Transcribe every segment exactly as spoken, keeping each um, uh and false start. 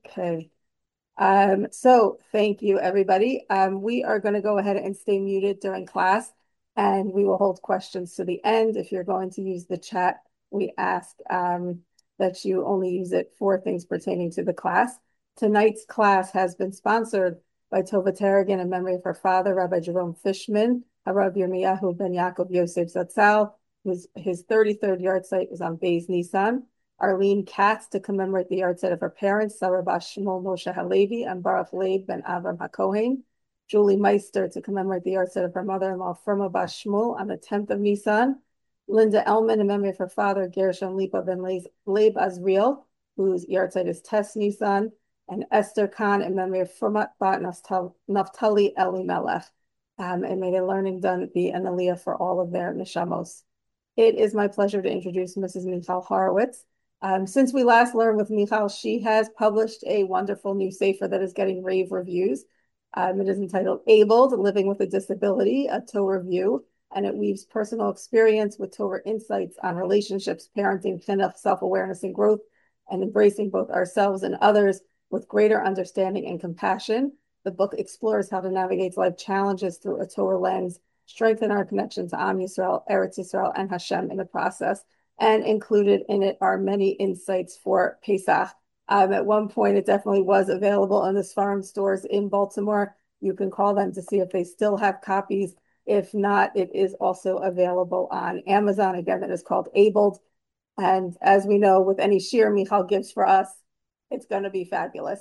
Okay. Um, so thank you, everybody. Um, we are going to go ahead and stay muted during class, and we will hold questions to the end. If you're going to use the chat, we ask um, that you only use it for things pertaining to the class. Tonight's class has been sponsored by Tova Tarragon in memory of her father, Rabbi Jerome Fishman, Rabbi Yirmiyahu ben Yaakov Yosef Zatzal, whose his thirty-third yard site was on Beis Nisan. Arlene Katz to commemorate the yahrzeit of her parents, Sarah Bas Shmuel Moshe Halevi and Baruch Leib ben Avram HaKohen. Julie Meister to commemorate the yahrzeit of her mother-in-law, Firma Bas Shmuel, on the tenth of Nisan. Linda Elman in memory of her father, Gershon Lipa ben Leib Azriel, whose yahrzeit is Tes Nisan. And Esther Khan in memory of Firma Bat Naftali Elimelech. Um, and may the learning done be an aliyah for all of their neshamos. It is my pleasure to introduce Missus Michal Horowitz. Um, since we last learned with Michal, she has published a wonderful new sefer that is getting rave reviews. Um, it is entitled Abled, Living with a Disability, a Torah View, and it weaves personal experience with Torah insights on relationships, parenting, chinuch, self-awareness, and growth, and embracing both ourselves and others with greater understanding and compassion. The book explores how to navigate life challenges through a Torah lens, strengthen our connection to Am Yisrael, Eretz Yisrael, and Hashem in the process. And included in it are many insights for Pesach. Um, at one point, it definitely was available in the Sfarim stores in Baltimore. You can call them to see if they still have copies. If not, it is also available on Amazon. Again, it is called Abled. And as we know, with any shir Michal gives for us, it's going to be fabulous.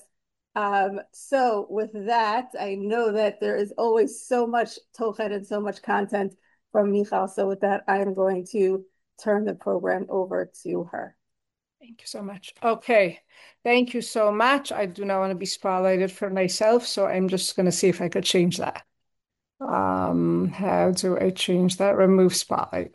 Um, so with that, I know that there is always so much tochet and so much content from Michal. So with that, I am going to turn the program over to her. Thank you so much. Okay, thank you so much. I do not want to be spotlighted for myself, so I'm just going to see if I could change that. Um, how do I change that? Remove spotlight.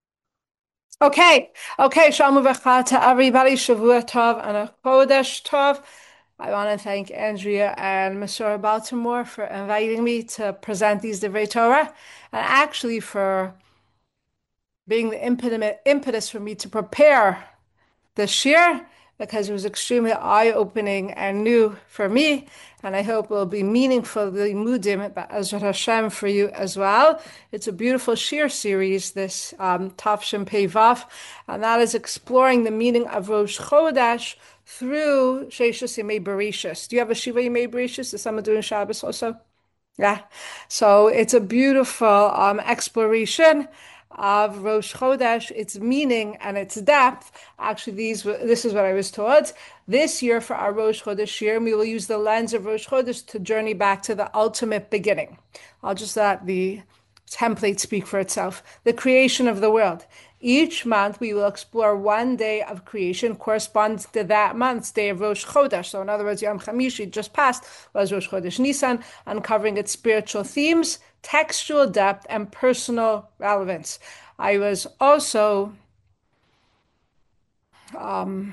Okay, okay, Shalom Uvracha to everybody. Shavua Tov and a Chodesh Tov. I want to thank Andrea and Masora Baltimore for inviting me to present these Divrei Torah, and actually for being the impetus for me to prepare this year, because it was extremely eye-opening and new for me, and I hope it will be meaningful, the Mudim, Be'ezrat Hashem, for you as well. It's a beautiful shir series, this um, Tafshin Pei Vav, and that is exploring the meaning of Rosh Chodesh through Sheishas Yemei Bereshis. Do you have a Shiva Yemei Bereshis? Is someone doing Shabbos also? Yeah. So it's a beautiful um, exploration of Rosh Chodesh, its meaning and its depth. Actually, these this is what I was taught. This year for our Rosh Chodesh year, we will use the lens of Rosh Chodesh to journey back to the ultimate beginning. I'll just let the template speak for itself. The creation of the world. Each month, we will explore one day of creation corresponds to that month's day of Rosh Chodesh. So, in other words, Yom Chamishi just passed was Rosh Chodesh Nisan, uncovering its spiritual themes, textual depth, and personal relevance. I was also um,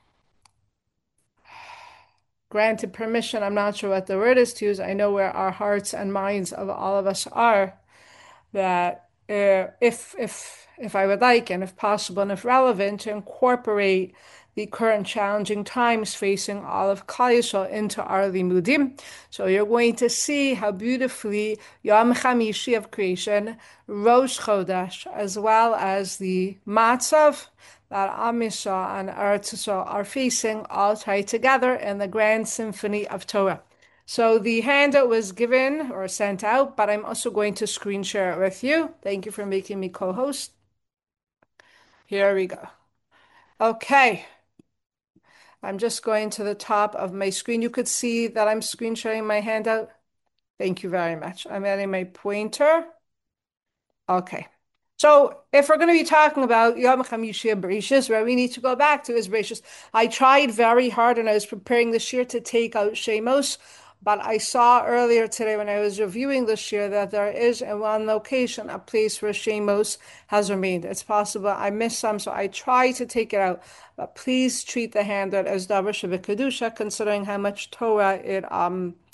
granted permission. I'm not sure what the word is to use. I know where our hearts and minds of all of us are. That uh, if if if I would like, and if possible, and if relevant, to incorporate the current challenging times facing all of Klal Yisrael into our limudim. So you're going to see how beautifully Yom Chamishi of creation, Rosh Chodesh, as well as the Matzav that Am Yisrael and Eretz Yisrael are facing, all tied together in the grand symphony of Torah. So the handout was given or sent out, but I'm also going to screen share it with you. Thank you for making me co-host. Here we go. Okay. I'm just going to the top of my screen. You could see that I'm screen sharing my handout. Thank you very much. I'm adding my pointer. Okay. So if we're going to be talking about Yom Chamishi Bereshis, where we need to go back to is Bereshis. I tried very hard and I was preparing this year to take out Shemos, but I saw earlier today when I was reviewing this year that there is in one location a place where Shemos has remained. It's possible I missed some, so I tried to take it out. But please treat the handout as Davar Shebekadusha, considering how much Torah it um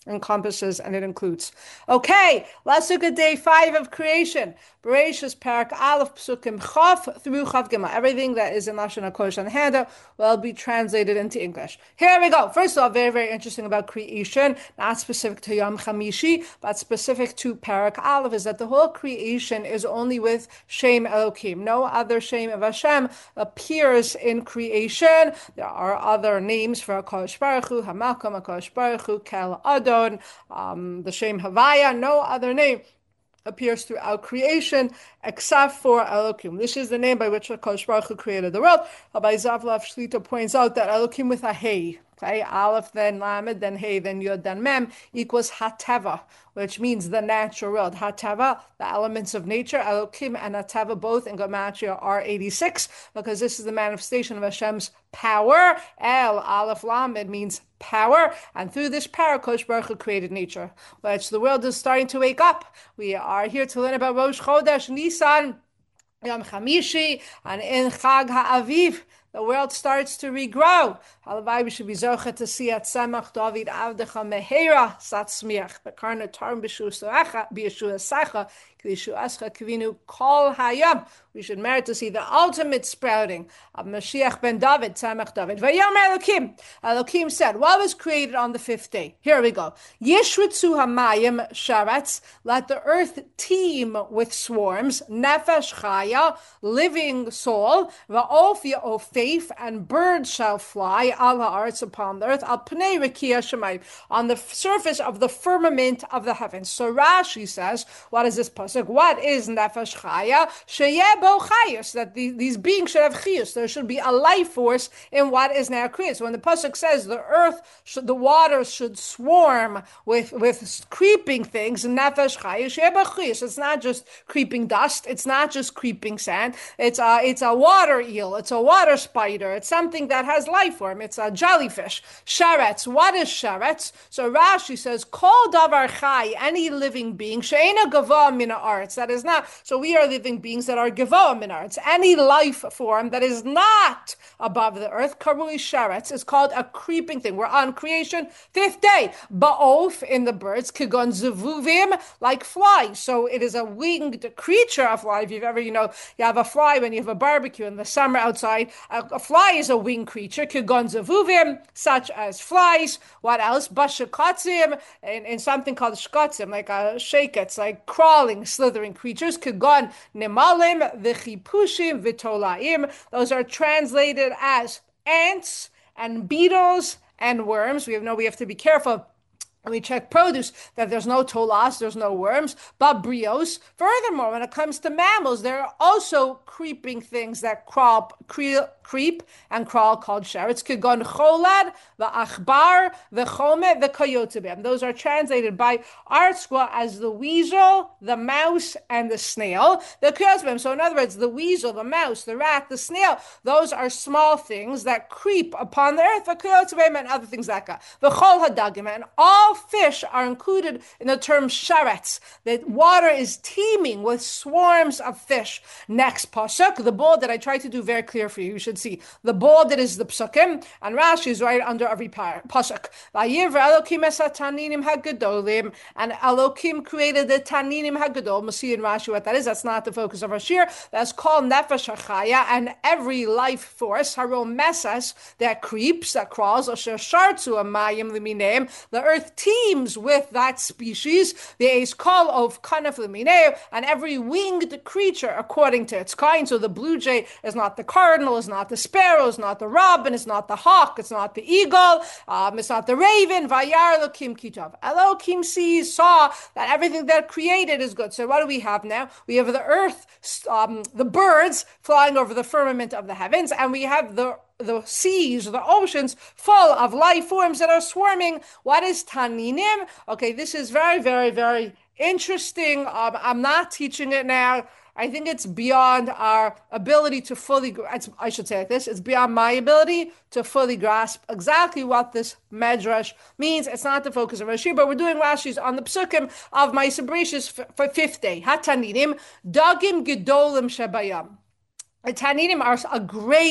encompasses and it includes. Okay, let's look at day five of creation. Bereshis Parak Aleph Psukim Chav through Chav Gimel. Everything that is in Lashon HaKodesh and Handa will be translated into English. Here we go. First of all, very, very interesting about creation, not specific to Yom Chamishi, but specific to Parak Aleph, is that the whole creation is only with Shem Elokim. No other Shem of Hashem appears in creation. There are other names for HaKodesh Baruch Hu, Hamakom, HaKodesh Baruch Hu, Kel Adon, um, the Shem Havaya, no other name appears throughout creation except for Elokim. This is the name by which HaKadosh Baruch Hu created the world. Rabbi Zavlav Shlita points out that Elokim with a Hey, okay, Aleph, then Lamed, then Hey, then Yod, then Mem, equals Hateva, which means the natural world. Hateva, the elements of nature, Elokim and Hateva both in Gematria are eighty-six, because this is the manifestation of Hashem's power. El, Aleph, Lamed means power, and through this power, Kosh Baruch Hu created nature, which the world is starting to wake up. We are here to learn about Rosh Chodesh Nisan, Yom Chamishi, and in Chag HaAviv, the world starts to regrow. Halavai, we should be zocha to see at Samach David Avdecha Mehera Satzmiach, the Karna Tarm B'Shu Sacha, Kvishu Ascha Kvinu Kol Hayam. We should merit to see the ultimate sprouting of Mashiach ben David, Tzemach David. Vayom Elokim. Elokim said, what was created on the fifth day? Here we go. Yishritzu hamayim sharetz. Let the earth teem with swarms. Nefesh chaya, living soul. Va'of ya'ofeif, and birds shall fly. Al ha'aretz, upon the earth. Al pnei rekia shemayim, on the surface of the firmament of the heavens. So Rashi says, what is this pasuk? What is nefesh chaya? Sheyeh chayus, that the, these beings should have chiyus. There should be a life force in what is now created. So when the pasuk says the earth, should, the waters should swarm with with creeping things, nefesh chayus, chiyus. It's not just creeping dust. It's not just creeping sand. It's a it's a water eel. It's a water spider. It's something that has life form. It's a jellyfish. Sharetz. What is sharetz? So Rashi says, kol davar chai, any living being, she'ena gava min ha'aretz. That is not. So we are living beings that are gava. It's any life form that is not above the earth. Karui sharetz is called a creeping thing. We're on creation, fifth day. Ba'of, in the birds, kigon zevuvim, like flies. So it is a winged creature, a fly. If you've ever, you know, you have a fly when you have a barbecue in the summer outside. A, a fly is a winged creature. Kigon zevuvim, such as flies. What else? Bashakatzim, in, in something called shkatzim, like a shakets, like crawling, slithering creatures. Kigon nimalim, v'chipushim v'tolaim. Those are translated as ants and beetles and worms. We have no. We have to be careful. We check produce that there's no tolas, there's no worms, but brios. Furthermore, when it comes to mammals, there are also creeping things that crawl, cre- creep and crawl called sherets. Kigon cholad, the achbar, the chome, the coyote. Those are translated by ArtScroll as the weasel, the mouse, and the snail. The coyote. So in other words, the weasel, the mouse, the rat, the snail, those are small things that creep upon the earth. The coyote and other things like that. The chol hadagim, and all fish are included in the term sharetz. The water is teeming with swarms of fish. Next pasuk, the bold that I tried to do very clear for you. You should see the bold that is the psukim, and Rashi is right under every pasuk. Elokim es taninim hagadolim, and Elokim created the taninim hagadol. We'll see in Rashi what that is. That's not the focus of our shir. That's called nefesh hachaya, and every life force, harom mesas, that creeps, that crawls, asher shartzu amayim liminayim. The earth teems with that species, the ace call of kanaf liminayim, and every winged creature according to its kind. So the blue jay is not the cardinal, is not the sparrow, is not the robin, it's not the hawk, it's not the eagle, um, it's not the raven. Vayar Elokim kitav. Elokim sees, saw that everything that created is good. So what do we have now? We have the earth, um, the birds flying over the firmament of the heavens, and we have the the seas, the oceans, full of life forms that are swarming. What is taninim? Okay, this is very, very, very interesting. Um, I'm not teaching it now. I think it's beyond our ability to fully, I should say like this, it's beyond my ability to fully grasp exactly what this medrash means. It's not the focus of Rashi, but we're doing Rashi's on the psukim of my Sabrishis for fifth day. Hataninim, dagim gedolim shebayam. The Taninim are a great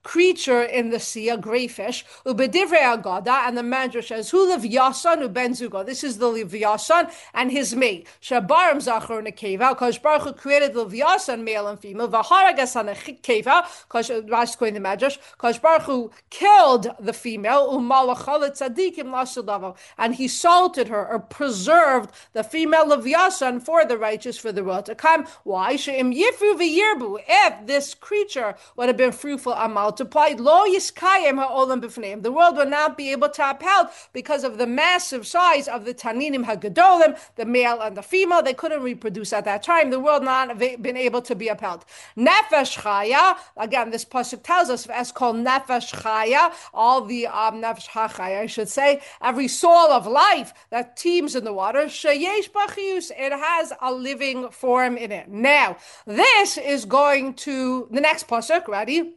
creature in the sea, a gray fish. Ubedivrei Agada, and the Medrash says, Hu Livyasan uben Zugo. This is the Livyasan and his mate. Shabarim Zachor Nekeva, because Baruch Hu created Livyasan, male and female. Vaharagas on a Keva, because Rash going the Medrash, because Baruch Hu killed the female, Umalachalit Tzadikim Lasudavo, and he salted her or preserved the female Livyasan for the righteous for the world to come. Why? She'im Yifu v'yirbu. If this creature would have been fruitful and multiplied, lo yiskayim ha'olam b'fneim. The world would not be able to upheld because of the massive size of the taninim hagadolim, the male and the female. They couldn't reproduce at that time. The world not have been able to be upheld. Nefesh chaya. Again, this pasuk tells us as called nefesh chaya. All the um, nefesh chaya, I should say, every soul of life that teems in the water. Sheyesh b'chiyus. It has a living form in it. Now, this is going to the next pasuk. Ready?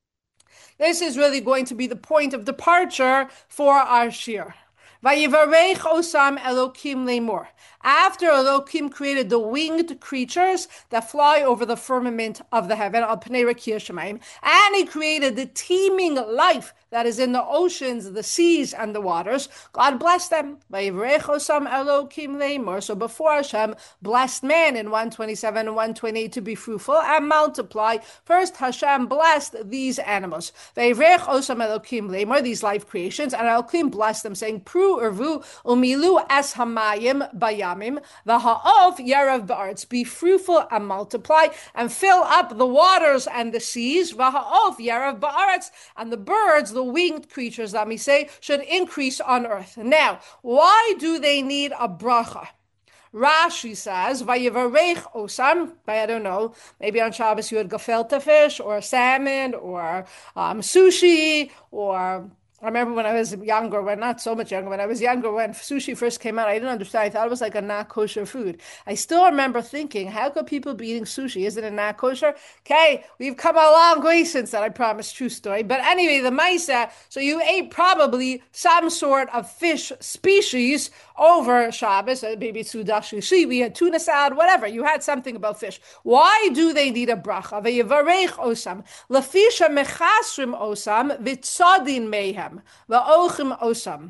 This is really going to be the point of departure for our shir. Vayivarech osam Elokim lemor. After Elokim created the winged creatures that fly over the firmament of the heaven, al pnei rakia shemayim, and he created the teeming life that is in the oceans, the seas, and the waters, God blessed them. Vayivarech osam Elokim lemor. So before Hashem blessed man in one twenty-seven and one twenty-eight to be fruitful and multiply, first Hashem blessed these animals. Vayivarech osam Elokim lemor, these life creations, and Elokim blessed them, saying, Pru urvu umilu es hamayim bayamim v'ha'ov yarav ba'aretz. Be fruitful and multiply and fill up the waters and the seas. V'ha'ov yarav ba'aretz, and the birds, the winged creatures, let me say, should increase on earth. Now, why do they need a bracha? Rashi says, Vayivarech osam, I don't know, maybe on Shabbos you had gefilte fish or salmon or um, sushi, or I remember when I was younger, when not so much younger, when I was younger, when sushi first came out, I didn't understand. I thought it was like a not kosher food. I still remember thinking, how could people be eating sushi? Isn't it not kosher? Okay, we've come a long way since that, I promise, true story. But anyway, the Maisa, so you ate probably some sort of fish species over Shabbos, maybe it's Sudash Shishi, we had tuna salad, whatever. You had something about fish. Why do they need a bracha? Vayivarech osam, lafisha mechasrim osam, vitzadin mehem. Va'ochim osam.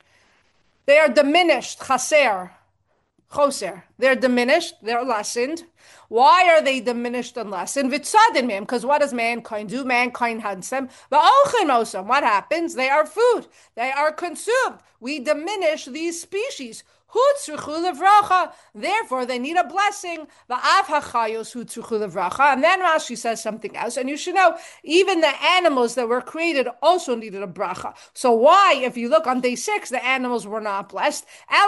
They are diminished, chaser, choser. They're diminished, they're lessened. Why are they diminished and lessened? Vitzadim mehem, because what does mankind do? Mankind hunts them. Va'ochim osam. What happens? They are food. They are consumed. We diminish these species. Therefore, they need a blessing. And then Rashi says something else. And you should know, even the animals that were created also needed a bracha. So why, if you look on day six, the animals were not blessed?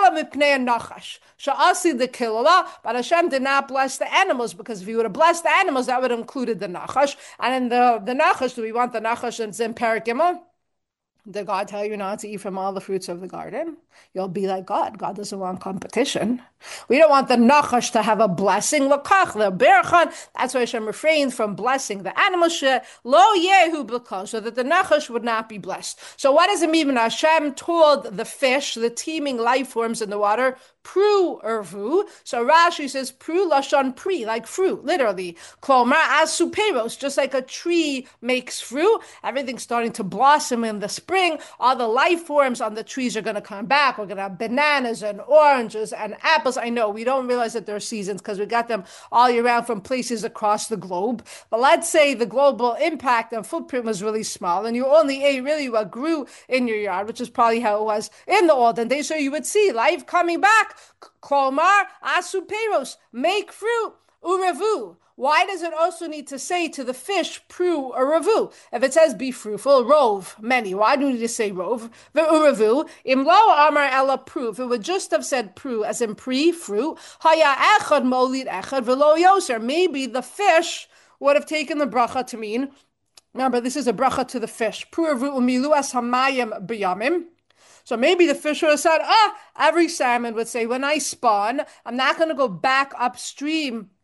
Sha'asi the kilala, but Hashem did not bless the animals, because if you would have blessed the animals, that would have included the nachash. And in the, the nachash, do we want the nachash in Zim Perik Gimel? Did God tell you not to eat from all the fruits of the garden? You'll be like God. God doesn't want competition. We don't want the nachash to have a blessing. L'kach le'berchan. That's why Hashem refrained from blessing the animals. Lo yehu b'kol, so that the nachash would not be blessed. So what does it mean when Hashem told the fish, the teeming life forms in the water, pru ervu? So Rashi says pru lashon pri, like fruit, literally. Klomar as superos, just like a tree makes fruit. Everything's starting to blossom in the spring. All the life forms on the trees are going to come back. We're going to have bananas and oranges and apples. I know we don't realize that there are seasons because we got them all year round from places across the globe. But let's say the global impact and footprint was really small and you only ate really what grew in your yard, which is probably how it was in the olden days. So you would see life coming back. Kolmar asuperos, make fruit, urevu. Why does it also need to say to the fish, pru or revu? If it says be fruitful, rove, many. Why do we need to say rove? Ve'urevu, imlo amar ella pru. If it would just have said pru, as in pre, fruit, haya echad molid echad velo yoser. Maybe the fish would have taken the bracha to mean, remember, this is a bracha to the fish. Pru revu umilu as hamayim b'yamim. So maybe the fish would have said, ah, every salmon would say, when I spawn, I'm not going to go back upstream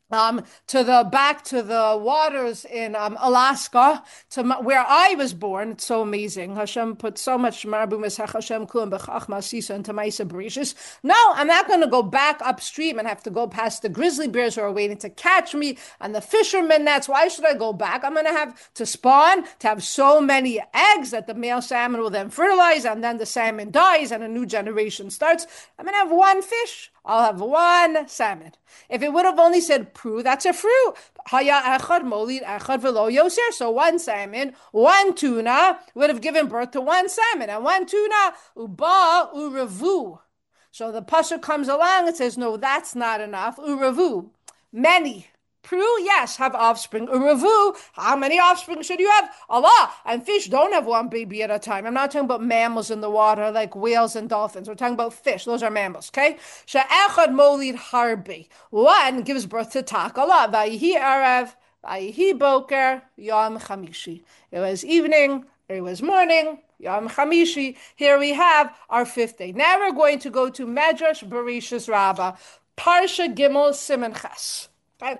um, to the back to the waters in um, Alaska, to my, where I was born. It's so amazing. Hashem put so much marbu mesach Hashem kulam b'chach masisa into Maisa Bereshis. No, I'm not going to go back upstream and have to go past the grizzly bears who are waiting to catch me and the fishermen nets. Why should I go back? I'm going to have to spawn to have so many eggs that the male salmon will then fertilize, and then the salmon dies and a new generation starts. I'm going to have one fish. I'll have one salmon. If it would have only said pru, that's a fruit. Haya echad molid echad velo yoser. So one salmon, one tuna would have given birth to one salmon, and one tuna uba urevu. So the pasuk comes along and says, no, that's not enough. Urevu, many. Pru, yes, have offspring. Uravu, how many offspring should you have? Allah. And fish don't have one baby at a time. I'm not talking about mammals in the water like whales and dolphins. We're talking about fish. Those are mammals, okay? She'echad molid harbi. One gives birth to tak. Allah. Vayihi arav, vayihi boker, yom chamishi. It was evening, it was morning, Yom Chamishi. Here we have our fifth day. Now we're going to go to Medrash Bereshis Rabbah, Parsha Gimel Siman Ches. Okay?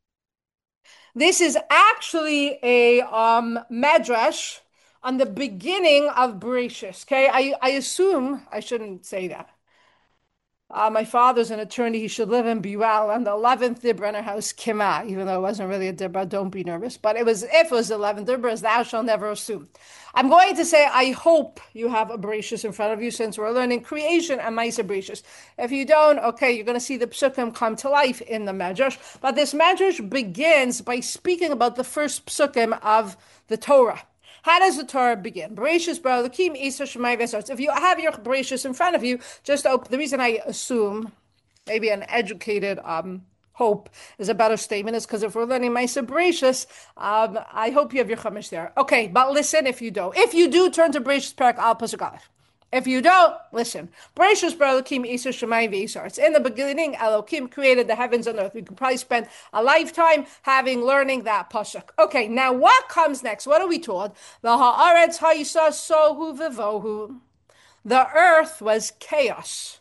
This is actually a um, medrash on the beginning of Bereshis. Okay, I, I assume I shouldn't say that. Uh, my father's an attorney. He should live in Buell, and the eleventh dibra in our house came out, even though it wasn't really a dibra. Don't be nervous. But it was, if it was the eleventh dibra, as thou shalt never assume. I'm going to say, I hope you have a Bereshis in front of you, since we're learning creation and Maisa Bereshis. If you don't, okay, you're going to see the psukim come to life in the Medrash. But this Medrash begins by speaking about the first psukim of the Torah. How does the Torah begin? Bereshis bara Elokim Isa Shemai V'Sartz. If you have your Bereshis in front of you, just open. The reason I assume, maybe an educated um, hope is a better statement, is because if we're learning Maisa Bereshis, um, I hope you have your Chumash there. Okay, but listen if you don't. If you do, turn to Bereshis Parak Al Pasuk Aleph. If you don't, listen. Bereshis bara Elokim Isa Shemai V'Sartz. In the beginning, Elokim created the heavens and earth. We could probably spend a lifetime having learning that pasuk. Okay, now what comes next? What are we told? The haaretz hayisa sohu v'vohu. The earth was chaos.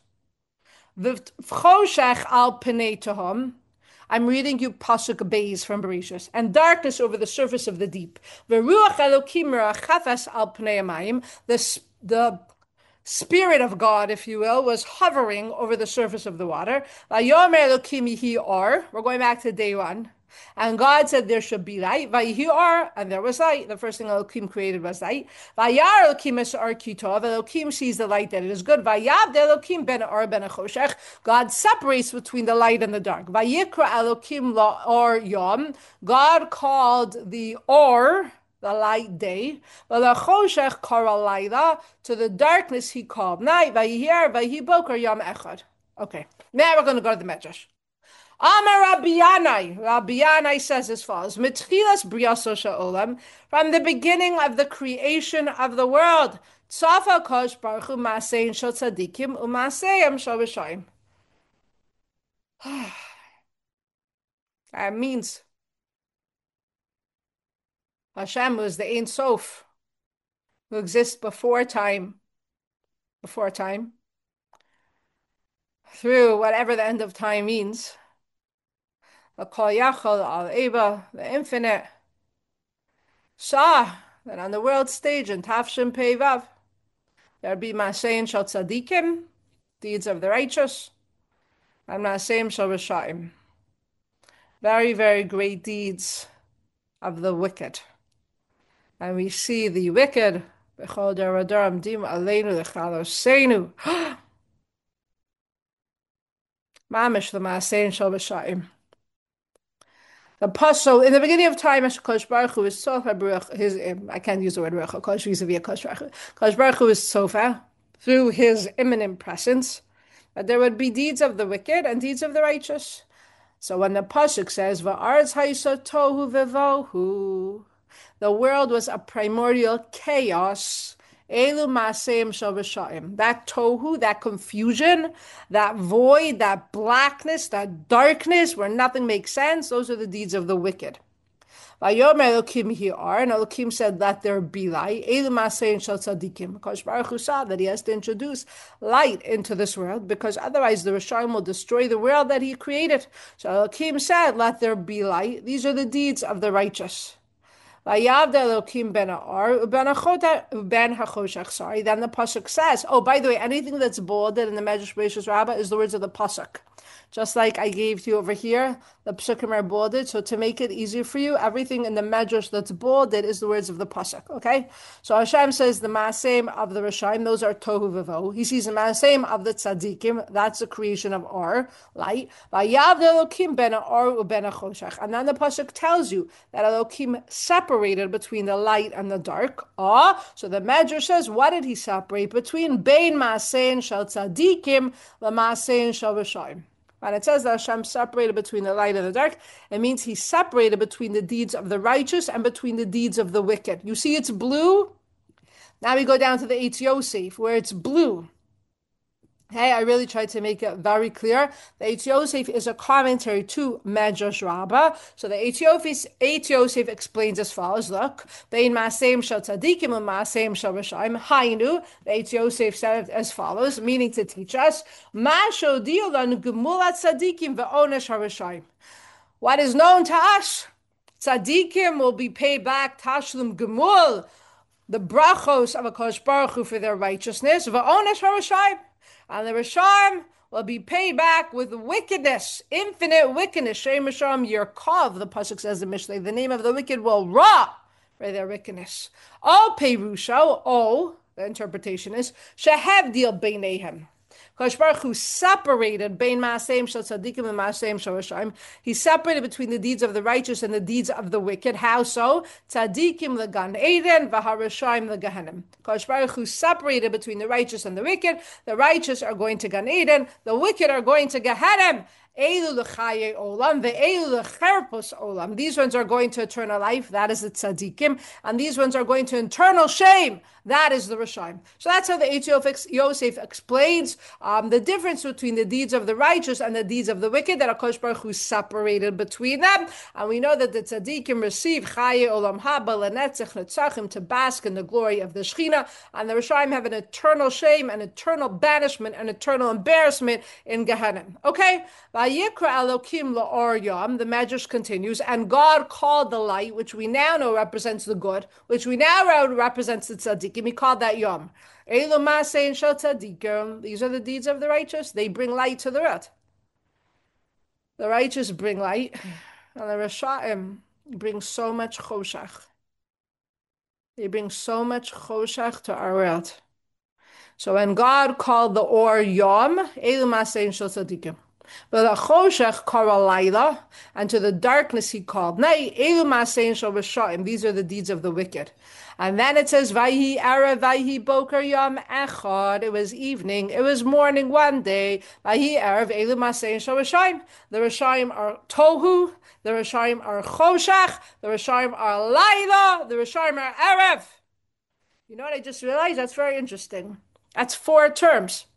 V'choshech al pnei tehom. I'm reading you pasuk beis from Bereshis, and darkness over the surface of the deep. V'ruach Elokim merachafes al pnei hamayim. The the Spirit of God, if you will, was hovering over the surface of the water. Vayomer Elokim yihi or. We're going back to day one. And God said there should be light. Vayihi or, and there was light. The first thing Elokim created was light. Vayar Elokim es or kitov. Elokim sees the light that it is good. Vayavd Elokim ben or ben achoshech. God separates between the light and the dark. Vayikra Elokim la or yom. God called the or, the light day, to the darkness he called night. Okay, now we're going to go to the Medrash. Amar Rabbi Yanai. Rabbi Yanai says as follows: Mitchilas briyaso sha'olam, from the beginning of the creation of the world, tzafa kosh baruch hu ma'asein shel tzadikim u'ma'aseim shel rishayim. That means Hashem was the Ein Sof, who exists before time, before time, through whatever the end of time means. The Kol Yachol Al Eba, the infinite, saw that on the world stage in Tafshin Pei Vav, there'd be Masein Shal Tzadikim, deeds of the righteous, and Maseim Shal Rishayim, very, very great deeds of the wicked. And we see the wicked, B'chol Daradoram Dim Aleinu L'Chaloseinu, Mamish the Masein Shal Rishayim. The pasuk in the beginning of time, Kosh Baruch Hu is sofa. His I can't use the word ruach. Kosh vis-a-vis Kosh Baruch Hu. Kosh Baruch Hu is sofa through his imminent presence. That there would be deeds of the wicked and deeds of the righteous. So when the pasuk says Va'aretz hayisa tohu vevohu, the world was a primordial chaos. Elu maseim shel rishayim. That tohu, that confusion, that void, that blackness, that darkness where nothing makes sense, those are the deeds of the wicked. Vayomer Elokim hi'ar, and Elokim said, let there be light. Elu Masein Shel Tzadikim. Because Baruch Hu saw that he has to introduce light into this world, because otherwise the Rishayim will destroy the world that he created. So Elokim said, let there be light. These are the deeds of the righteous. Vayavda Elokim ben ha'ar ben hachoshech. Sorry. Then the pasuk says, oh, by the way, anything that's bolded in the Medrash Bereishis Rabbah is the words of the pasuk. Just like I gave to you over here, the psukim are bolded. So to make it easier for you, everything in the Medrash that's bolded is the words of the pasuk. Okay. So Hashem says the Maasem of the Rishayim, those are tohu vavohu. He sees the Maasem of the tzaddikim, that's the creation of Or, light. Vayavda Elokim ben ha'ar uben hachoshech. And then the pasuk tells you that Elokim separated between the light and the dark. Ah, so the Medrash says, what did he separate between? Bein Maasein shel tzaddikim Maasein shel Rishayim. And it says that Hashem separated between the light and the dark. It means he separated between the deeds of the righteous and between the deeds of the wicked. You see it's blue? Now we go down to the Eitz Yosef, where it's blue. Hey, I really tried to make it very clear. The Eitz Yosef is a commentary to Medrash Rabbah. So the Eitz Yosef, Eitz Yosef explains as follows. Look, Bein Maaseim shel tzadikim and Maaseim shel Rishayim. Hainu, the Eitz Yosef said as follows, meaning to teach us, Ma shodiu lanu gemulat tzadikim ve'onesh harishayim. What is known to us, tzadikim will be paid back tashlum gemul, the brachos of HaKadosh Baruch Hu for their righteousness, ve'onesh harishayim. And the Rishayim will be paid back with wickedness, infinite wickedness. Shem Rishayim Yerkov, the pasuk says in Mishlei, the name of the wicked will ra for their wickedness. O Perusha, O, the interpretation is, Shehev deal beinehem. Kadosh Baruch Hu separated bein maaseim shel tzadikim and maaseim shel rishayim. He separated between the deeds of the righteous and the deeds of the wicked. How so? Tzadikim legan Eden, v'harishayim leGehenim. Kadosh Baruch Hu separated between the righteous and the wicked. The righteous are going to Gan Eden. The wicked are going to Gehenim. Elu lechaye olam ve'elu lecherpos olam. These ones are going to eternal life. That is the tzaddikim, and these ones are going to eternal shame. That is the Rishayim. So that's how the Eitz Yosef explains um, the difference between the deeds of the righteous and the deeds of the wicked, that HaKadosh Baruch Hu separated between them. And we know that the tzaddikim receive chaye olam haba lenetzach netzachim, to bask in the glory of the Shechina, and the Rishayim have an eternal shame, an eternal banishment, an eternal embarrassment in Gehenna. Okay? Vayikra Elokim la'or yom, the Medrash continues, and God called the light, which we now know represents the good, which we now know represents the tzaddikim. He called that yom. Elu Maasein shel tzadikim. These are the deeds of the righteous. They bring light to the earth. The righteous bring light, and the Rishayim bring so much choshech. They bring so much choshech to our world. So when God called the or yom, Elu Maasein shel tzadikim. But the choshech kara laila, and to the darkness he called night. Elu maasein shel rishayim. These are the deeds of the wicked. And then it says, Vayhi erev, Vayhi boker yom echad. It was evening, it was morning one day. Vayhi erev, Elu maasein shel rishayim. The rishayim are tohu. The rishayim are choshech. The rishayim are laila. The rishayim are erev. You know what I just realized? That's very interesting. That's four terms.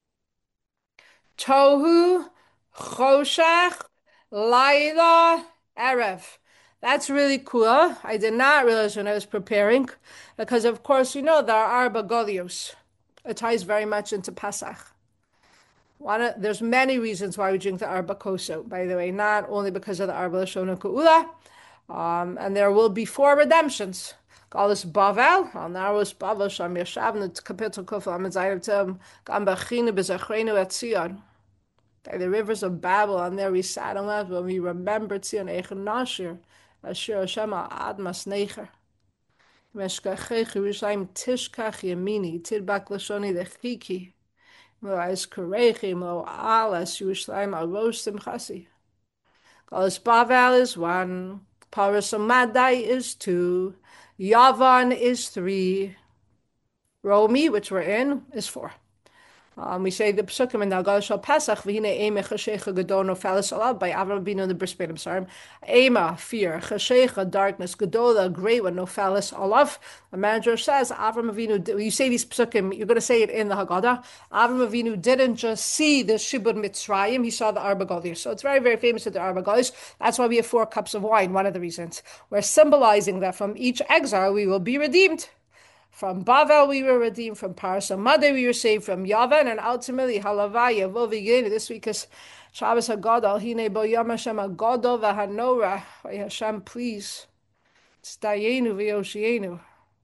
Tohu, Choshech, Laila, Erev. That's really cool. I did not realize when I was preparing, because of course you know there are Arba Golios. It ties very much into Pesach. One of, there's many reasons why we drink the Arba Koso, by the way, not only because of the Arba Lashon Ku'ula, um, and there will be four redemptions. Galus Bavel, Al Naros Bavel Sham Yashavna Kapitel Kufal Amazayim Gam Bachina Bezachrenu at Zion. By the rivers of Babel, and there we sat on that when we remembered Zion Eichen Nashir, Ashir Hashem Ad Masnecher. Meshkachech Yerushalayim Tishkach Yemini, Tidbak Lashoni Dechiki, Mo Ais Karechi, Mo Alas Yerushalayim Arosh Simchasi. Galus Bavel is one, Parasamadai is two, Yavan is three, Romi, which we're in, is four. Um, we say the psukim in the Haggadah Shal Pesach, v'hine ema chashecha gadol nofeles alav by Avram Avinu in the Bris Bein Sarim. Ema, fear, chashecha, darkness, gadola, great one, nofeles alav. The manager says, Avram Avinu, you say these psukim, you're going to say it in the Haggadah. Avram Avinu didn't just see the Shibud Mitzrayim, he saw the Arba Goliath. So it's very, very famous at the Arba Goliath. That's why we have four cups of wine, one of the reasons. We're symbolizing that from each exile we will be redeemed. From Bavel we were redeemed, from Paras Hamada we were saved, from Yavan, and ultimately Halavaya, Vovigenu. This week is Shabbos HaGadol, Hine Bo Yom Hashem HaGadol V'Hanora. Hashem, please, Tzayenu V'Yoshienu.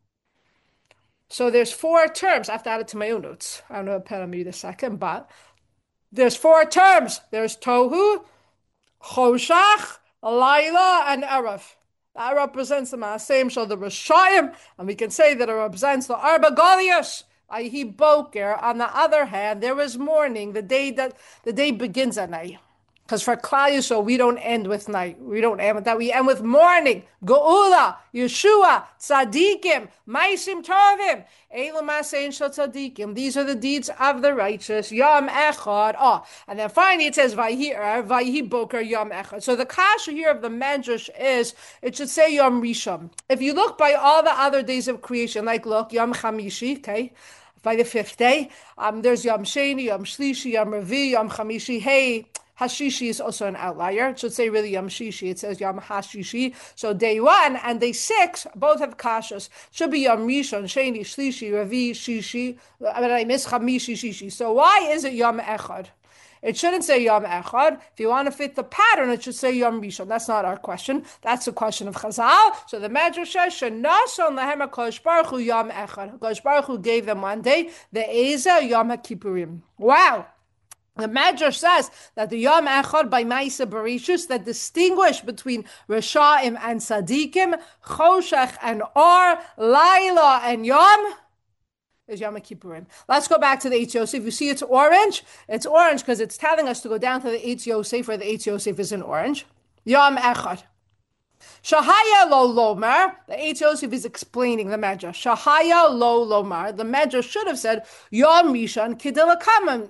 So there's four terms. I have to add it to my own notes. I don't know if I'll read a second, but there's four terms. There's Tohu, Choshach, Laila, and Erev. That represents the Maaseim Shel the Rishayim, and we can say that it represents the Arba Goliath, that is Boker. On the other hand, there is morning, the day that the day begins at night. Because for Klal Yisrael, we don't end with night. We don't end with that. We end with morning. Geula, Yeshua, Tzadikim, Maisim Tovim, Eilu Masein Shel Tzadikim. These are the deeds of the righteous. Yom Echad. Oh, and then finally it says Vayhi Er, Vayhi Boker, Yom Echad. So the kasha here of the Medrash is it should say Yom Rishon. If you look by all the other days of creation, like look Yom Chamishi, okay. By the fifth day, um, there's Yom Sheni, Yom Shlishi, Yom Revi, Yom Chamishi. Hey. Hashishi is also an outlier. It should say really Yom Shishi. It says Yom Hashishi. So day one and day six both have kashas. Should be Yom Rishon, Sheni, Shlishi, Ravi, Shishi. I mean, I miss Chamishi, Shishi. So why is it Yom Echad? It shouldn't say Yom Echad. If you want to fit the pattern, it should say Yom Rishon. That's not our question. That's the question of Chazal. So the Medrash says, Shenason lahem HaKadosh Baruch Hu Yom Echad. HaKadosh Baruch Hu gave them one day the Eza Yom HaKippurim. Wow. The Medrash says that the Yom Echad by Maisa Bereshus that distinguish between Risha'im and Sadikim, Choshech and Or, Laila and Yom is Yom Kippurim. Let's go back to the Eitz Yosef. You see it's orange? It's orange because it's telling us to go down to the Eitz Yosef where the Eitz Yosef is in orange. Yom Echad. Shahaya lo lomar, the Eitz Yosef is explaining the Medrash. Shahaya lo lomar, the Medrash should have said Yom Rishon Kidilakaman.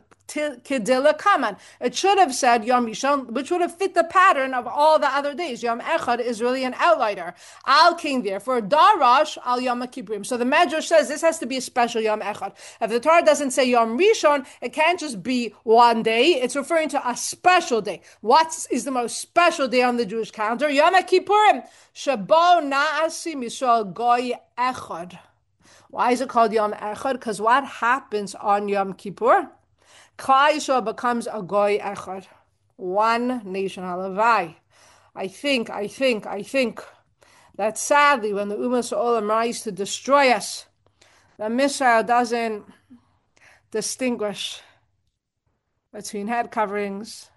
It should have said Yom Rishon, which would have fit the pattern of all the other days. Yom Echad is really an outlier. Al King therefore Darash al Yom Kippurim. So the Medrash says this has to be a special Yom Echad. If the Torah doesn't say Yom Rishon, it can't just be one day. It's referring to a special day. What is the most special day on the Jewish calendar? Yom Kippurim. Shabo Na'asim Yisrael Goy Echad. Why is it called Yom Echad? Because what happens on Yom Kippur? Klal Yisrael becomes a goy echad, one nation halavai. I think, I think, I think that sadly, when the Umas Olam rise to destroy us, the Misrael doesn't distinguish between head coverings,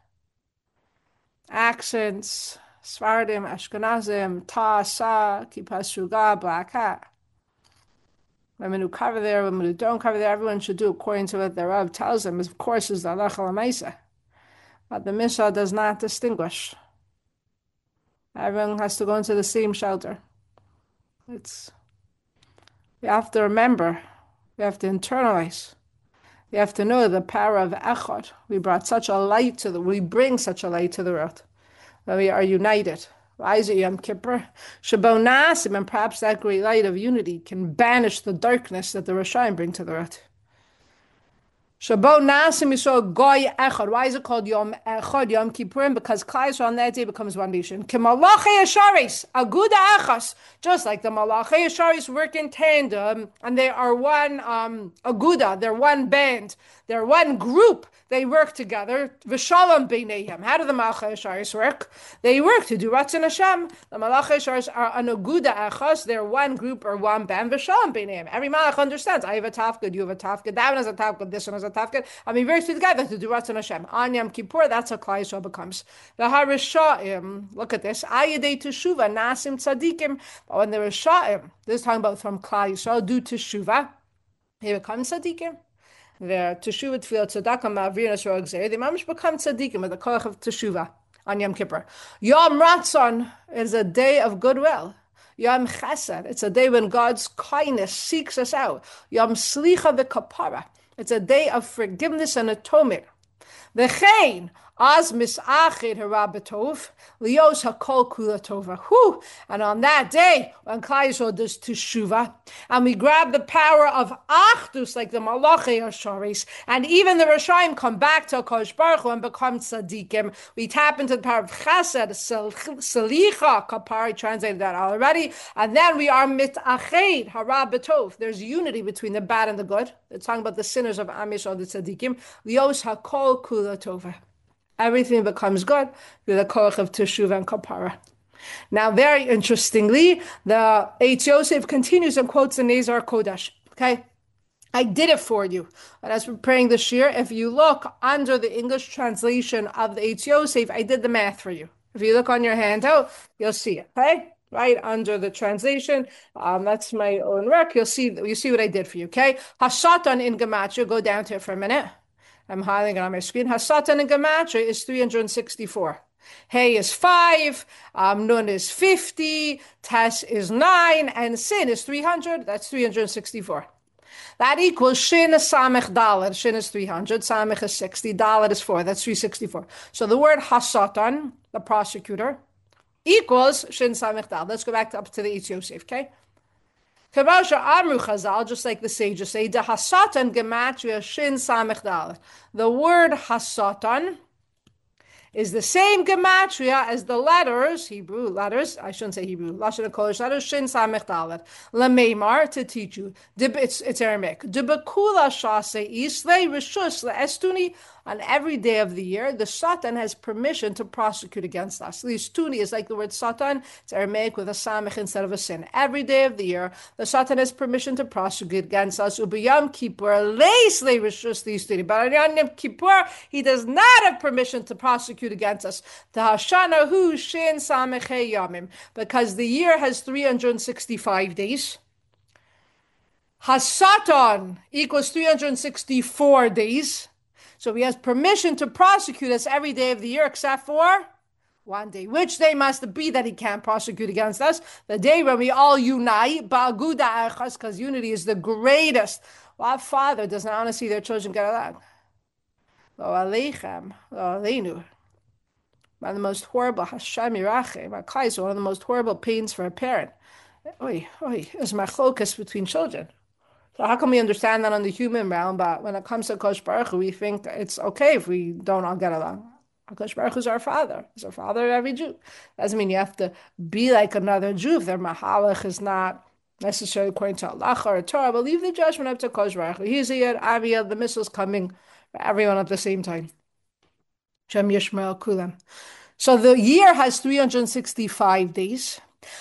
accents, Sfardim, Ashkenazim, Ta, Sa, Kippah Sruga, black hat. Women who cover there, women who don't cover there, everyone should do according to what the Rav tells them. Of course, is the halacha l'maisa, but the Mishnah does not distinguish. Everyone has to go into the same shelter. It's we have to remember, we have to internalize, we have to know the power of echad. We brought such a light to the, we bring such a light to the world when we are united. Why is it Yom Kippur? Shabbat Nasim, and perhaps that great light of unity can banish the darkness that the Rishayim bring to the earth. Shabbat Nasim Yisrael Goy Echad. Why is it called Yom Echad, Yom Kippurim? Because Klal Yisrael on that day becomes one nation. Kemalachei Yesharis, Aguda Echas. Just like the Malachei Yesharis work in tandem, and they are one um, Aguda, they're one band, they're one group. They work together. V'shalom b'neihem. How do the Malachei Yesharis work? They work to do Ratzon Hashem. The Malachei Yesharis are an Aguda Echas. They're one group or one band. V'shalom b'neihem. Every Malach understands. I have a tafkid, you have a tafkid, that one has a tafkid, this one has a tafkid. I mean, very together to do Ratzon Hashem. On Yom Kippur, that's how Klal Yisrael becomes. The Harisha'im, look at this. Ayadei Teshuvah, Nasim Tzadikim. But when the Risha'im, this is talking about from Klal Yisrael, do Teshuvah, they become Tzadikim. Their Teshuvah Tefillah Tzedakah Ma'avir Yisrael Gzeir, they mamish become Tzadikim with the koach of Teshuvah on Yom Kippur. Yom Ratzon is a day of goodwill. Yom Chesed, it's a day when God's kindness seeks us out. Yom Slicha v'Kapara. It's a day of forgiveness and atonement. V'chein, az misachid harabetov, lios hakol kula tova. Whew. And on that day, when Klal Yisrael does teshuva, and we grab the power of achdus, like the Malachi Hasharis, and even the Rishayim come back to Kosh Baruch Hu and become tzaddikim, we tap into the power of chesed, selicha, kapari, translated that already, and then we are mitached harabetov. There's unity between the bad and the good. It's talking about the sinners of Am Yisrael, the tzaddikim. Lios hakol kula tova. Everything becomes good with the koach of teshuvah and kapara. Now, very interestingly, the Eitz Yosef continues and quotes the Nezar Kodesh. Okay, I did it for you. And as we're praying this year, if you look under the English translation of the Eitz Yosef, I did the math for you. If you look on your handout, you'll see it. Okay, right under the translation, um, that's my own work. You'll see you see what I did for you. Okay, Hashatan in Gematria. Go down to it for a minute. I'm highlighting it on my screen. Hasatan in Gematria is three hundred sixty-four. Hey is five, um, Nun is fifty, Tes is nine, and Sin is three hundred. That's three hundred sixty-four. That equals Shin Samech Dalet. Shin is three hundred, Samech is sixty, Dalet is four. That's three hundred sixty-four. So the word Hasatan, the prosecutor, equals Shin Samech Dalet. Let's go back to, up to the Eitz Yosef, okay? Amru Chazal, just like the sages say, the Hasatan Gematria Shin Samech Dalet. The word Hasatan is the same gematria as the letters, Hebrew letters, I shouldn't say Hebrew, Lashon HaKodesh letters, Shin Samech Dalet, Lameimar, to teach you, it's, it's Aramaic, Debekula Shase Islay Rishus Estuni, on every day of the year, the Satan has permission to prosecute against us. Listuni is like the word Satan, it's Aramaic with a Samech instead of a sin. Every day of the year, the Satan has permission to prosecute against us. Ubiyam Kippur, Leislay Rishus Listuni, but on Yom Kippur, he does not have permission to prosecute against us. The Hashana Hu Shin Samech Yamim, because the year has three hundred sixty-five days. Hasatan equals three hundred sixty-four days. So he has permission to prosecute us every day of the year except for one day. Which day must it be that he can't prosecute against us? The day when we all unite, Ba'aguda Echas, because unity is the greatest. What father does not want to see their children get along? Lo aleichem, lo aleinu. One of the most horrible, Hashem Yirachem, one of the most horrible pains for a parent. Oy, oy, is machlokas between children. So how can we understand that on the human realm, but when it comes to Kosh Baruch Hu, we think it's okay if we don't all get along. Kosh Baruch Hu is our father. He's our father of every Jew. Doesn't mean you have to be like another Jew. If their mahalach is not necessarily according to Allah or Torah, but leave the judgment up to Kosh Baruch Hu. He's here, Aviyah, the missile's coming for everyone at the same time. Shem Yishmael Kulam. So the year has three hundred sixty-five days.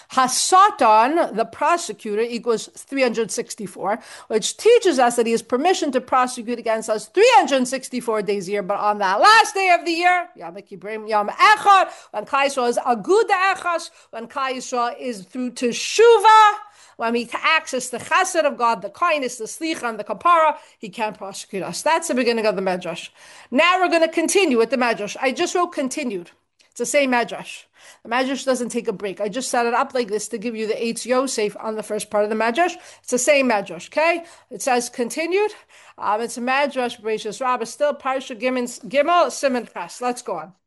Hasatan, the prosecutor, equals three hundred sixty-four, which teaches us that he has permission to prosecute against us three hundred sixty-four days a year. But on that last day of the year, Yom Kippurim, Yom Echad, when Klal Yisrael is Aguda Echas, when Klal Yisrael is through Teshuvah, when we access the chesed of God, the kindness, the slicha, and the kapara, he can't prosecute us. That's the beginning of the Medrash. Now we're going to continue with the Medrash. I just wrote continued. It's the same Medrash. The Medrash doesn't take a break. I just set it up like this to give you the Eitz Yosef on the first part of the Medrash. It's the same Medrash, okay? It says continued. Um, it's a Medrash, Bereshis Rabbah, still Parsha Gimel, Siman Ches. Let's go on.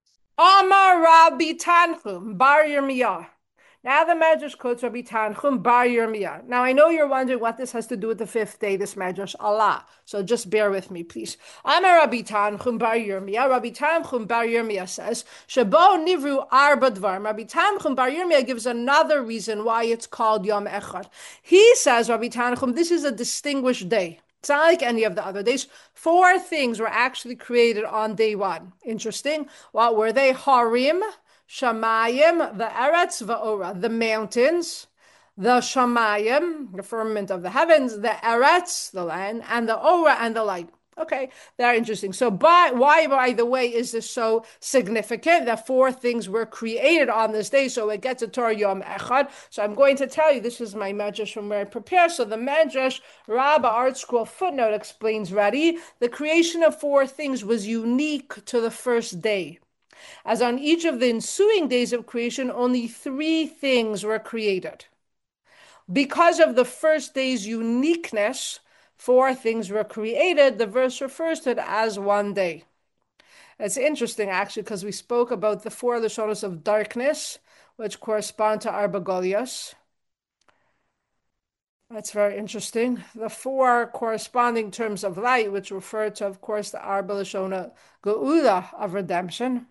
Amar Rabbi Tanchum, Bar Yirmiyah. Now the Medrash quotes Rabbi Tanchum Bar Yirmiyah. Now I know you're wondering what this has to do with the fifth day, this Medrash, Allah. So just bear with me, please. Amar Rabbi Tanchum Bar Yirmiyah. Rabbi Tanchum Bar Yirmiyah says, Shabo Nivru Arba Dvarim. Rabbi Tanchum Bar Yirmiyah gives another reason why it's called Yom Echad. He says, Rabbi Tanchum, this is a distinguished day. It's not like any of the other days. Four things were actually created on day one. Interesting. What were they? Harim, Shamayim, the Eretz, Va'ora, the mountains, the Shamayim, the firmament of the heavens, the Eretz, the land, and the Ora, and the light. Okay, very interesting. So by, why, by the way, is this so significant that four things were created on this day? So it gets a Torah Yom Echad. So I'm going to tell you, this is my Medrash from where I prepare. So the Medrash, Rabbah Art Scroll footnote explains, ready, the creation of four things was unique to the first day. As on each of the ensuing days of creation, only three things were created. Because of the first day's uniqueness, four things were created, the verse refers to it as one day. It's interesting, actually, because we spoke about the four Lashonos of darkness, which correspond to Arba Golios. That's very interesting. The four corresponding terms of light, which refer to, of course, the Arba Lashona Geula of redemption.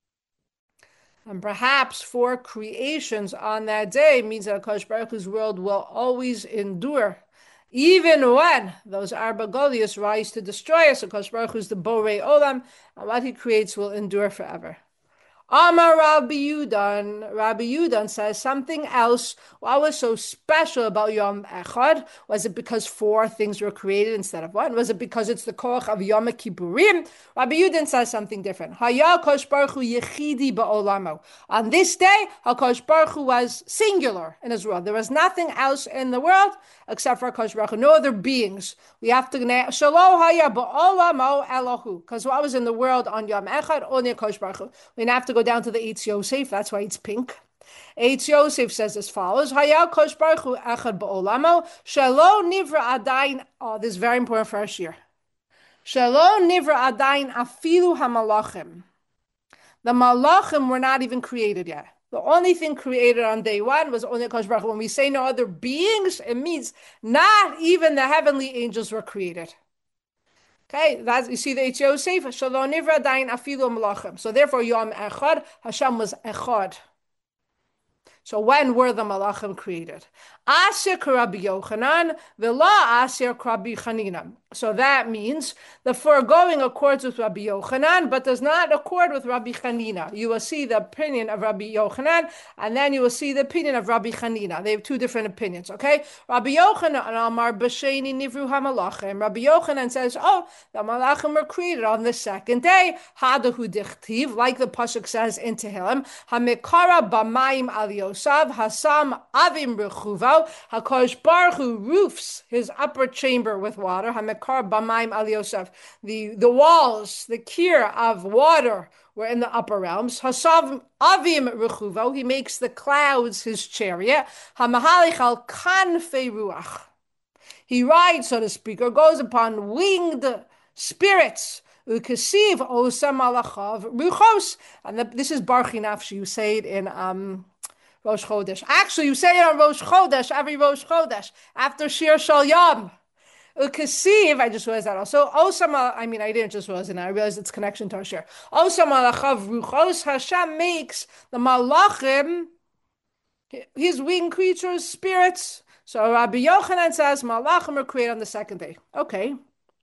And perhaps four creations on that day means that HaKadosh Baruch Hu's world will always endure. Even when those Arba Golios rise to destroy us, HaKadosh Baruch Hu is the Borei Olam, and what he creates will endure forever. Amar Rabbi Yudan. Rabbi Yudan says something else. What was so special about Yom Echad? Was it because four things were created instead of one? Was it because it's the koch of Yom Kippurim? Rabbi Yudan says something different. Haya Kosh Baruch Hu Yechidi Ba'olamo. On this day, HaKadosh Baruch Hu was singular in his world. There was nothing else in the world except for HaKadosh Baruch Hu. No other beings. We have to Shalo Haya Ba'olamo Elohu. Because what was in the world on Yom Echad? Only HaKadosh Baruch Hu. We have to go down to the Eitz Yosef. That's why it's pink. Eitz Yosef says as follows: Hayal Kosh Baruch Hu Echad Ba'olamo Shelo Nivra Adain. Oh, this is very important for us here. Shelo Nivra Adain Afilu Hamalachim. The Malachim were not even created yet. The only thing created on day one was only Kosh Baruch Hu. When we say no other beings, it means not even the heavenly angels were created. Okay, that's, you see the Eitz Yosef, Shalom Nivra Dain Afilu Malachim. So therefore, Yom Echad, Hashem was Echad. So when were the Malachim created? Asir Rabbi Yochanan, V'la Asir Rabbi Chanina. So that means the foregoing accords with Rabbi Yochanan, but does not accord with Rabbi Chanina. You will see the opinion of Rabbi Yochanan, and then you will see the opinion of Rabbi Chanina. They have two different opinions, okay? Rabbi Yochanan Amar B'Sheni Nivru HaMalachim. Rabbi Yochanan says, oh, the Malachim were created on the second day. Hadahu Dichtiv, like the Pasuk says in Tehillim, HaMekara B'Mayim Al Yosav, Hasam Avim Rechuva. HaKadosh Baruch Hu roofs his upper chamber with water. HaMekar B'Mayim Al Yosef. The the walls, the kier of water were in the upper realms. Hasav Avim Rechuvo. He makes the clouds his chariot. HaMahalich Al Kanfei Ruach. He rides, so to speak, or goes upon winged spirits. Ukasiv Osam Malachav Ruchos. And the, this is Barchi Nafshi. You say it in um. Rosh Chodesh. Actually, you say it on Rosh Chodesh, every Rosh Chodesh, after Shir Shal Yom. Ukasiv, I just realized that also. Osama, I mean, I didn't just realize it now, I realized its connection to Shir. Osama Lachav Ruchos, Hashem makes the Malachim, his winged creatures, spirits. So Rabbi Yochanan says, Malachim are created on the second day. Okay.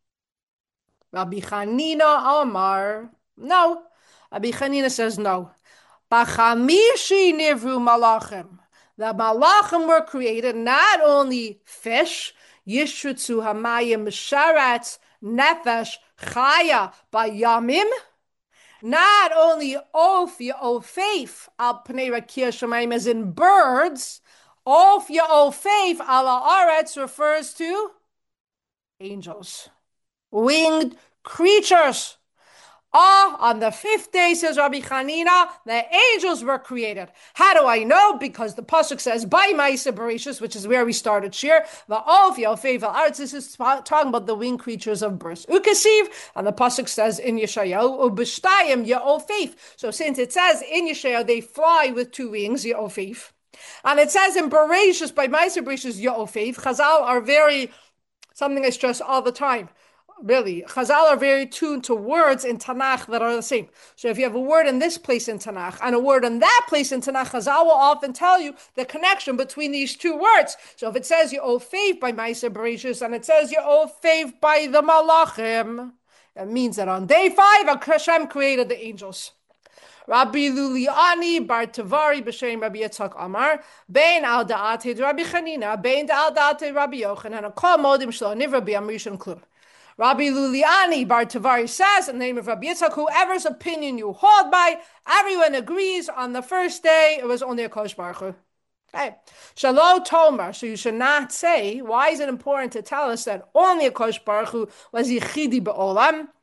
Rabbi Chanina Amar, no. Rabbi Chanina says no. B'chamishi nivru malachim. The malachim were created not only fish, yishrutzu hamayim sharatz nefesh chaya bayamim, not only of ya'ofeif al pnei rakia shemayim as in birds, of ya'ofeif ala aretz refers to angels, winged creatures. Ah, on the fifth day, says Rabbi Chanina, the angels were created. How do I know? Because the pasuk says, by Ma'aseh Bereshis, which is where we started shir, va'ov ya'ofei v'aretz. This is talking about the winged creatures of birth. Ukasiv, and the pasuk says in Yeshayahu, ub'shtayim ya'ofeif. So since it says in Yeshayahu, they fly with two wings, ya'ofeif. And it says in Bereshis, by Ma'aseh Bereshis, ya'ofeif. Chazal are very, something I stress all the time. Really, Chazal are very tuned to words in Tanakh that are the same. So if you have a word in this place in Tanakh and a word in that place in Tanakh, Chazal will often tell you the connection between these two words. So if it says you owe faith by Ma'aseh Bereshis and it says you owe faith by the Malachim, it means that on day five, Hashem created the angels. Rabbi Luliani Bar Tavari B'Shem Rabbi Yitzchak Amar Bein Al Da'ate Rabbi Chanina Bein Al Da'ate Rabbi Yochanan and Kol Modim Shlo Niv Rabbi Amrishon Klum. Rabbi Luliani Bar Tavari says, in the name of Rabbi Yitzchak, whoever's opinion you hold by, everyone agrees on the first day it was only a Kosh Baruch Hu. Okay. Shalom Tomar. So you should not say, why is it important to tell us that only a Kosh Baruch Hu was Yichidi Ba'olam?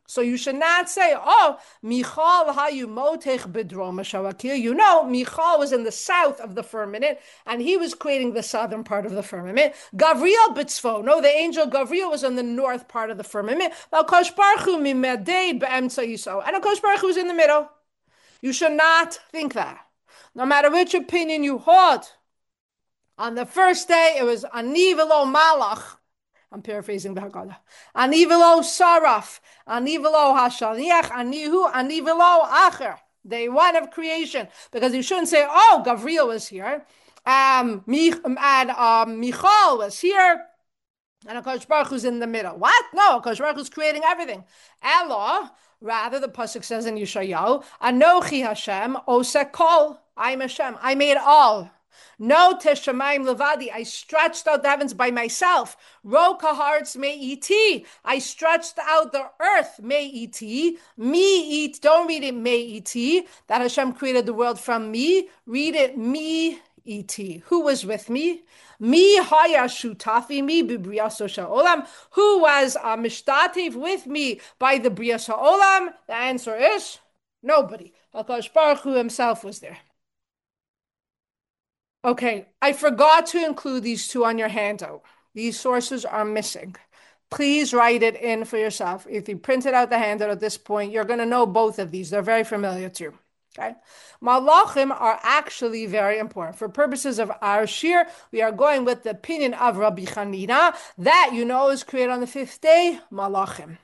So you should not say, oh, Michal hayu motech bidrom shawakir. You know, Michal was in the south of the firmament, and he was creating the southern part of the firmament. Gavriel bitzvo. No, the angel Gavriel was in the north part of the firmament. And Akash Baruch Hu was in the middle. You should not think that. No matter which opinion you hold. On the first day, it was Ani v'lo malach. I'm paraphrasing the Haggadah. Ani v'lo saraf. Ani v'lo hashaliach. Ani hu. Ani v'lo acher. Day one of creation. Because you shouldn't say, oh, Gavriel was here. Um, and um, Michal was here. And Akash Baruch Hu's in the middle. What? No, Akash Baruch Hu's creating everything. Elo, rather, the pasuk says in Yeshayahu, Anochi Hashem, Osek Kol. I'm Hashem. I made all. No teshamayim levadi. I stretched out the heavens by myself. Roka hearts may iti. I stretched out the earth may iti. Me eat. Don't read it may iti. That Hashem created the world from me. Read it me iti. Who was with me? Mi haya shutafi mi bibriyaso sha'olam. Who was uh, mishtativ with me by the briyas ha'olam? The answer is nobody. HaKadosh Baruch Hu himself was there. Okay, I forgot to include these two on your handout. These sources are missing. Please write it in for yourself. If you printed out the handout at this point, you're going to know both of these. They're very familiar to you. Okay, Malachim are actually very important. For purposes of our shir, we are going with the opinion of Rabbi Chanina that you know is created on the fifth day, Malachim.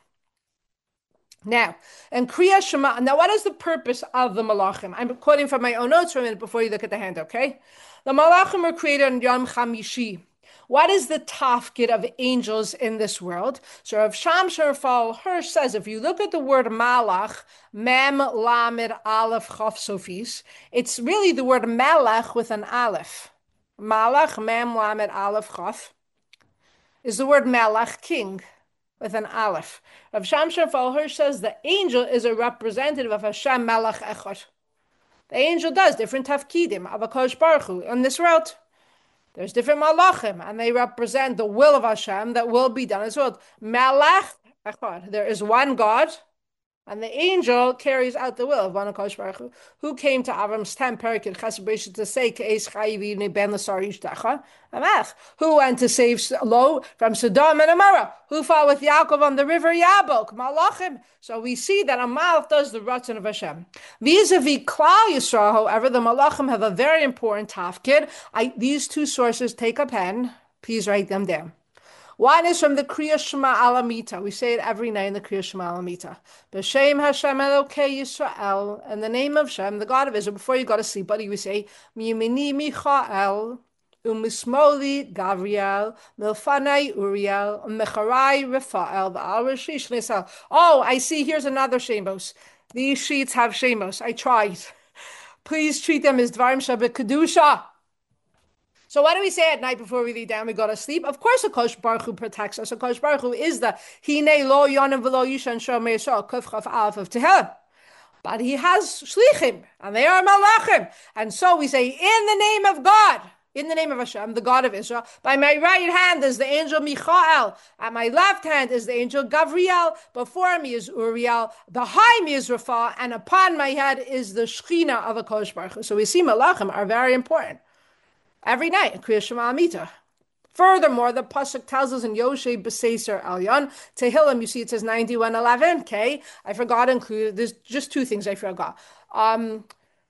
Now, and Kriya Shema, now what is the purpose of the Malachim? I'm quoting from my own notes for a minute before you look at the hand, okay? The Malachim were created on Yom Chamishi. What is the tafkid of angels in this world? So Rav Shamshon Raphael Hirsch says, if you look at the word malach, mem, lamed, aleph, chaf, sofis, it's really the word melech with an aleph. Malach, mem, lamed, aleph, chaf, is the word melech, king, with an aleph. Rav Shamshon Raphael Hirsch says the angel is a representative of Hashem melech echad. The angel does different tafkidim of HaKadosh Baruch Hu in this world. There's different malachim, and they represent the will of Hashem that will be done as well. Malach echad. There is one God, and the angel carries out the will of one HaKadosh Baruch Hu, who came to Avram's tent, Perikin Chesed to say, Ke'es chayiv ben l'sar yishtacha, Amach, who went to save Lo from Sodom and Amorah, who fought with Yaakov on the river Yabok, Malachim. So we see that a Malach does the Ratzon of Hashem. Vis-a-vis Klal Yisrael, however, the Malachim have a very important tafkid. I, these two sources, take a pen, please write them down. One is from the Kriya Shema Alamita. We say it every night in the Kriya Shema Alamita. B'Shem Hashem Elokei Yisrael, in the name of Shem, the God of Israel. Before you go to sleep, buddy, we say Miyimini Michael, Umismoli Gavriel, Milfanai Uriel, Mecharai Raphael, the Al Rashish Nisal. Oh, I see. Here's another Shemos. These sheets have Shemos. I tried. Please treat them as Dvarim Shabbat Kedusha. So what do we say at night before we lay down, we go to sleep? Of course, HaKadosh Baruch Hu protects us. HaKadosh Baruch Hu is the Hinei Lo Yonim V'Lo Yishan Shomer Yisrael Kuf Chaf Aleph of Tehillim. But he has shlichim, and they are malachim. And so we say, in the name of God, in the name of Hashem, the God of Israel, by my right hand is the angel Michael, at my left hand is the angel Gavriel, before me is Uriel, behind me is Raphael, and upon my head is the Shechina of HaKadosh Baruch Hu. So we see malachim are very important. Every night in Kriya Shema Amita. Furthermore, the pasuk tells us in Yoshe B'Seser Elyon, Tehillim, you see it says ninety-one eleven, okay? I forgot to include, there's just two things I forgot. Um,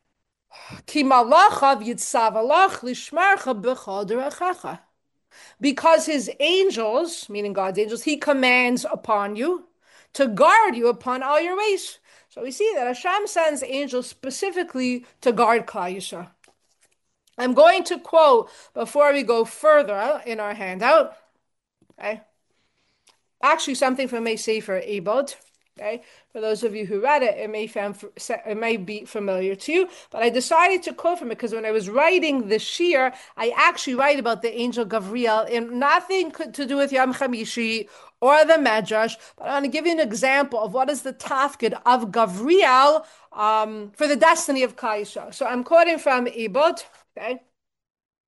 Ki malachav yitzavalach lishmarcha b'chol derechecha. Because his angels, meaning God's angels, he commands upon you to guard you upon all your ways. So we see that Hashem sends angels specifically to guard Klal Yisrael. I'm going to quote before we go further in our handout. Okay. Actually, something from a Sefer Eibod. Okay. For those of you who read it, it may, found, it may be familiar to you. But I decided to quote from it because when I was writing the shir, I actually write about the angel Gavriel in nothing to do with Yom Chamishi or the Medrash. But I want to give you an example of what is the tafkid of Gavriel um, for the destiny of Klal Yisrael. So I'm quoting from Eibod. Okay,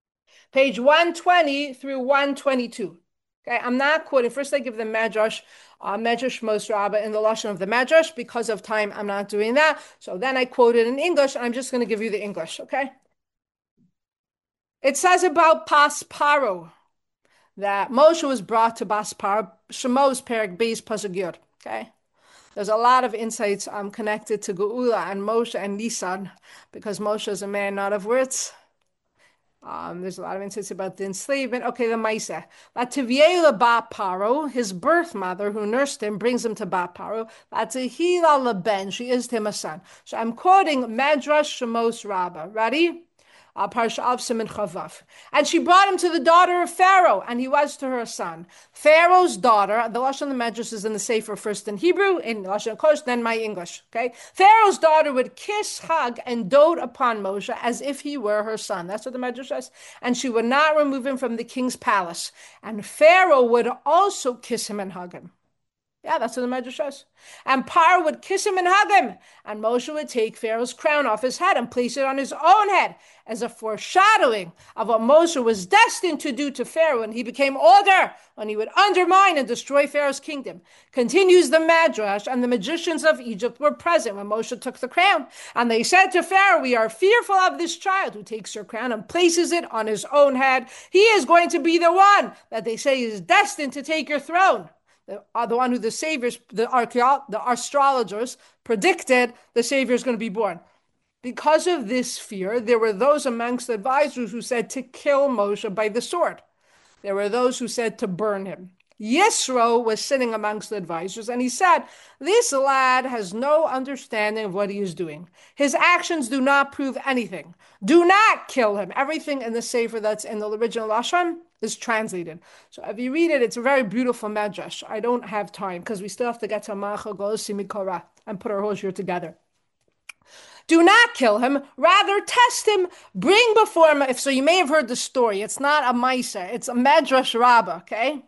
page one twenty through one twenty-two. Okay, I'm not quoting. First, I give the Medrash uh, Medrash Mos Rabbah in the Lashon of the Medrash. Because of time, I'm not doing that. So then I quoted in English, and I'm just going to give you the English, okay? It says about Pas Paro that Moshe was brought to Pas Paro, Shemos Perek Beis Pasuk Yud, okay? There's a lot of insights um, connected to Geula and Moshe and Nisan because Moshe is a man not of words. Um, there's a lot of insights about the enslavement. Okay, the Maisa. Lativiela Ba Paro, his birth mother who nursed him, brings him to Ba Paro. Latihila Leben, she is to him a son. So I'm quoting Medrash Shemos Rabbah. Ready? Uh, Parsha Av Siman Chavav. And she brought him to the daughter of Pharaoh, and he was to her a son. Pharaoh's daughter, the Lashon of the Medrash is in the Sefer first in Hebrew, in Lashon Kosh, then my English. Okay, Pharaoh's daughter would kiss, hug, and dote upon Moshe as if he were her son. That's what the Medrash says. And she would not remove him from the king's palace. And Pharaoh would also kiss him and hug him. Yeah, that's what the Medrash says. And Paro would kiss him and hug him. And Moshe would take Pharaoh's crown off his head and place it on his own head as a foreshadowing of what Moshe was destined to do to Pharaoh when he became older, when he would undermine and destroy Pharaoh's kingdom. Continues the Medrash, and the magicians of Egypt were present when Moshe took the crown. And they said to Pharaoh, we are fearful of this child who takes your crown and places it on his own head. He is going to be the one that they say is destined to take your throne. The, uh, the one who the saviors, the, archeo- the astrologers predicted the savior is going to be born. Because of this fear, there were those amongst the advisors who said to kill Moshe by the sword. There were those who said to burn him. Yisro was sitting amongst the advisors, and he said, this lad has no understanding of what he is doing. His actions do not prove anything. Do not kill him. Everything in the Sefer that's in the original Lashon is translated. So if you read it, it's a very beautiful Medrash. I don't have time because we still have to get to Macha Gosi Mikora and put our whole year together. Do not kill him, rather test him, bring before him, if so you may have heard the story, it's not a Maisa, it's a Medrash Rabbah, okay?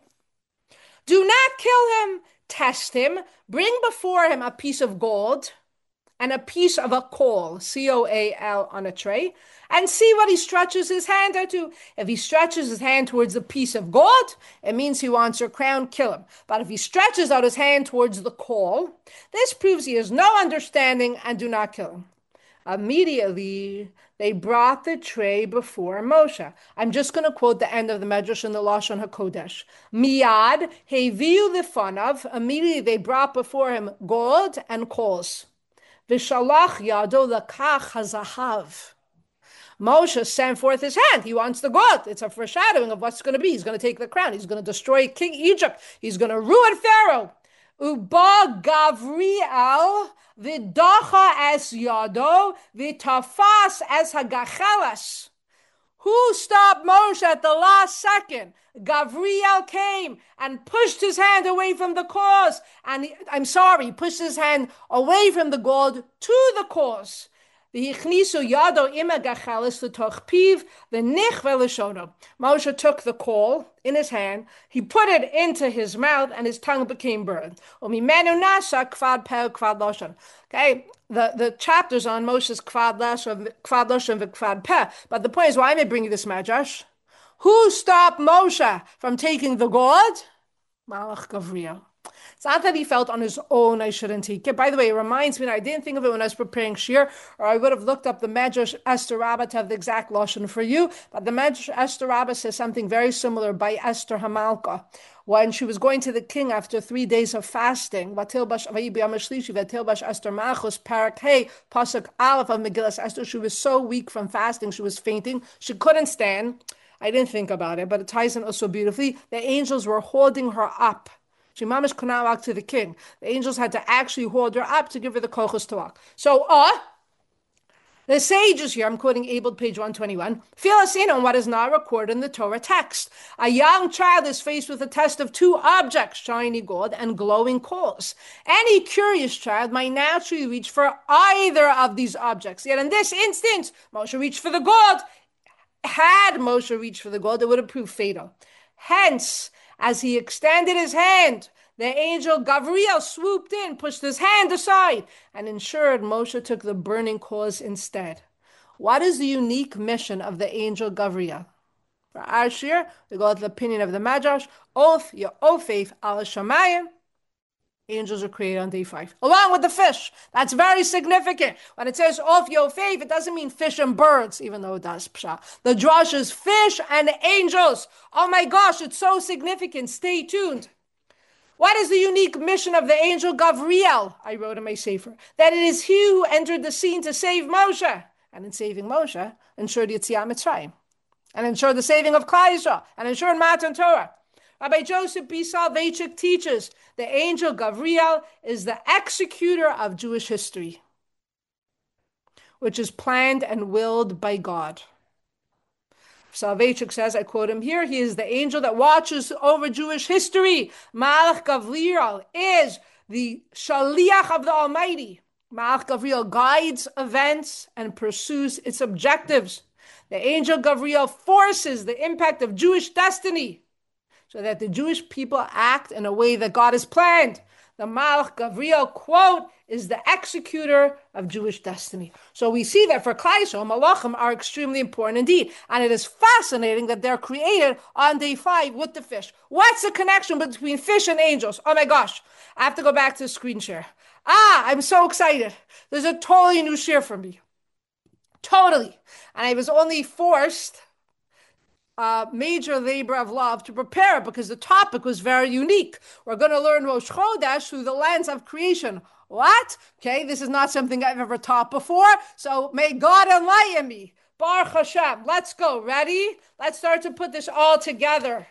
Do not kill him, test him, bring before him a piece of gold and a piece of a coal, C O A L, on a tray, and see what he stretches his hand out to. If he stretches his hand towards the piece of gold, it means he wants your crown, kill him. But if he stretches out his hand towards the coal, this proves he has no understanding, and do not kill him. Immediately, they brought the tray before Moshe. I'm just going to quote the end of the Medrash in the Lashon HaKodesh. Miyad heviu lefanav. Immediately, they brought before him gold and coals. V'shalach yado lakach hazahav. Moshe sent forth his hand. He wants the gold. It's a foreshadowing of what's going to be. He's going to take the crown. He's going to destroy King Egypt. He's going to ruin Pharaoh. Uba Gavriel v'dacha es yado v'tafas es hagachelas. Who stopped Moshe at the last second? Gavriel came and pushed his hand away from the cause. And he, I'm sorry, pushed his hand away from the gold to the cause. Moshe took the coal in his hand, he put it into his mouth, and his tongue became burned. Okay, the, the chapters on Moshe's Kvad Lashon, Kvad Lashon, and Kvad Peh, but the point is, why am I bringing this Medrash? Who stopped Moshe from taking the gold? Malach Gavriel. It's not that he felt on his own, I shouldn't take it. By the way, it reminds me, and I didn't think of it when I was preparing Shir, or I would have looked up the Medrash Esther Rabbah to have the exact Lashon for you. But the Medrash Esther Rabbah says something very similar by Esther Hamalka. When she was going to the king after three days of fasting, Vatilbash Vatilbash Esther Machos, Parak Hey, Pasuk Aleph of Megillas Esther, she was so weak from fasting, she was fainting, she couldn't stand. I didn't think about it, but it ties in also beautifully. The angels were holding her up. She mamish could not walk to the king. The angels had to actually hold her up to give her the kochos to walk. So, uh, the sages here, I'm quoting Abel, page one twenty-one, fill us in on what is not recorded in the Torah text. A young child is faced with a test of two objects, shiny gold and glowing coals. Any curious child might naturally reach for either of these objects. Yet in this instance, Moshe reached for the gold. Had Moshe reached for the gold, it would have proved fatal. Hence, as he extended his hand, the angel Gavriel swooped in, pushed his hand aside, and ensured Moshe took the burning coals instead. What is the unique mission of the angel Gavriel? For our shir, we go to the opinion of the Madrash, Oth Ya'ofef al Shamayim, Angels are created on day five, along with the fish. That's very significant. When it says off Yofev, it doesn't mean fish and birds, even though it does. Psha. The drush is fish and angels. Oh my gosh, it's so significant. Stay tuned. What is the unique mission of the angel Gavriel? I wrote in my sefer that it is he who entered the scene to save Moshe, and in saving Moshe, ensured Yetziat Mitzrayim, and ensured the saving of Klal Yisrael, and ensured Matan Torah. Rabbi Joseph B. Soloveitchik teaches the angel Gavriel is the executor of Jewish history, which is planned and willed by God. Soloveitchik says, I quote him here, he is the angel that watches over Jewish history. Malach Gavriel is the shaliach of the Almighty. Malach Gavriel guides events and pursues its objectives. The angel Gavriel forces the impact of Jewish destiny, so that the Jewish people act in a way that God has planned. The Malach Gavriel, quote, is the executor of Jewish destiny. So we see that for Klal Yisrael, Malachim are extremely important indeed. And it is fascinating that they're created on day five with the fish. What's the connection between fish and angels? Oh my gosh, I have to go back to the screen share. Ah, I'm so excited. There's a totally new share for me. Totally. And I was only forced Uh, major labor of love to prepare because the topic was very unique. We're going to learn Rosh Chodesh through the lens of creation. What? Okay, this is not something I've ever taught before, so may God enlighten me. Baruch Hashem. Let's go. Ready? Let's start to put this all together.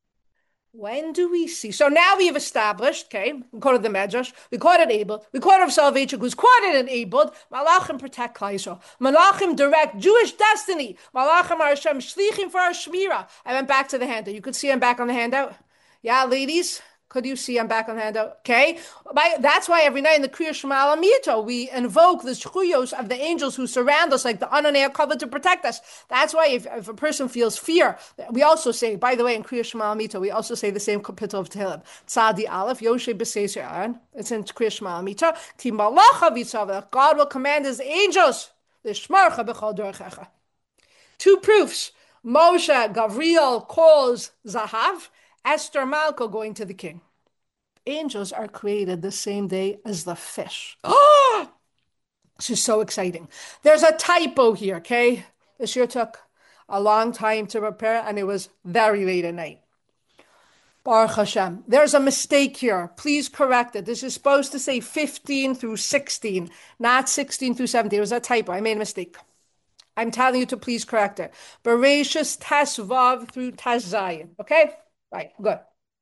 When do we see? So now we have established, okay, we quoted the Medrash, we quoted Abel, we quoted Soloveitchik, who's quoted in Abel, Malachim protect Klal Yisrael. Malachim direct Jewish destiny. Malachim are Hashem shlichim for our shmira. I went back to the handout. You could see I'm back on the handout. Yeah, ladies? Could you see I'm back on the handout? Okay. That's why every night in the Kriya Shema Alamito, we invoke the shchuyos of the angels who surround us like the Ananei cover to protect us. That's why if, if a person feels fear, we also say, by the way, in Kriya Shema Alamito, we also say the same kapitel of Tehillim. Tzadi Aleph, Yoshe B'Seis Aaron. It's in Kriya Shema Alamito. Ti malacha vitzav. God will command his angels. L'shmarcha b'chol dorchecha. Two proofs. Moshe, Gavriel calls Zahav. Esther Malka going to the king. Angels are created the same day as the fish. Oh, this is so exciting. There's a typo here, okay? This year took a long time to prepare, and it was very late at night. Baruch Hashem. There's a mistake here. Please correct it. This is supposed to say fifteen through sixteen, not sixteen through seventeen. It was a typo. I made a mistake. I'm telling you to please correct it. Bereshis Tes Vav through Tes Zayin. Okay? Right, good.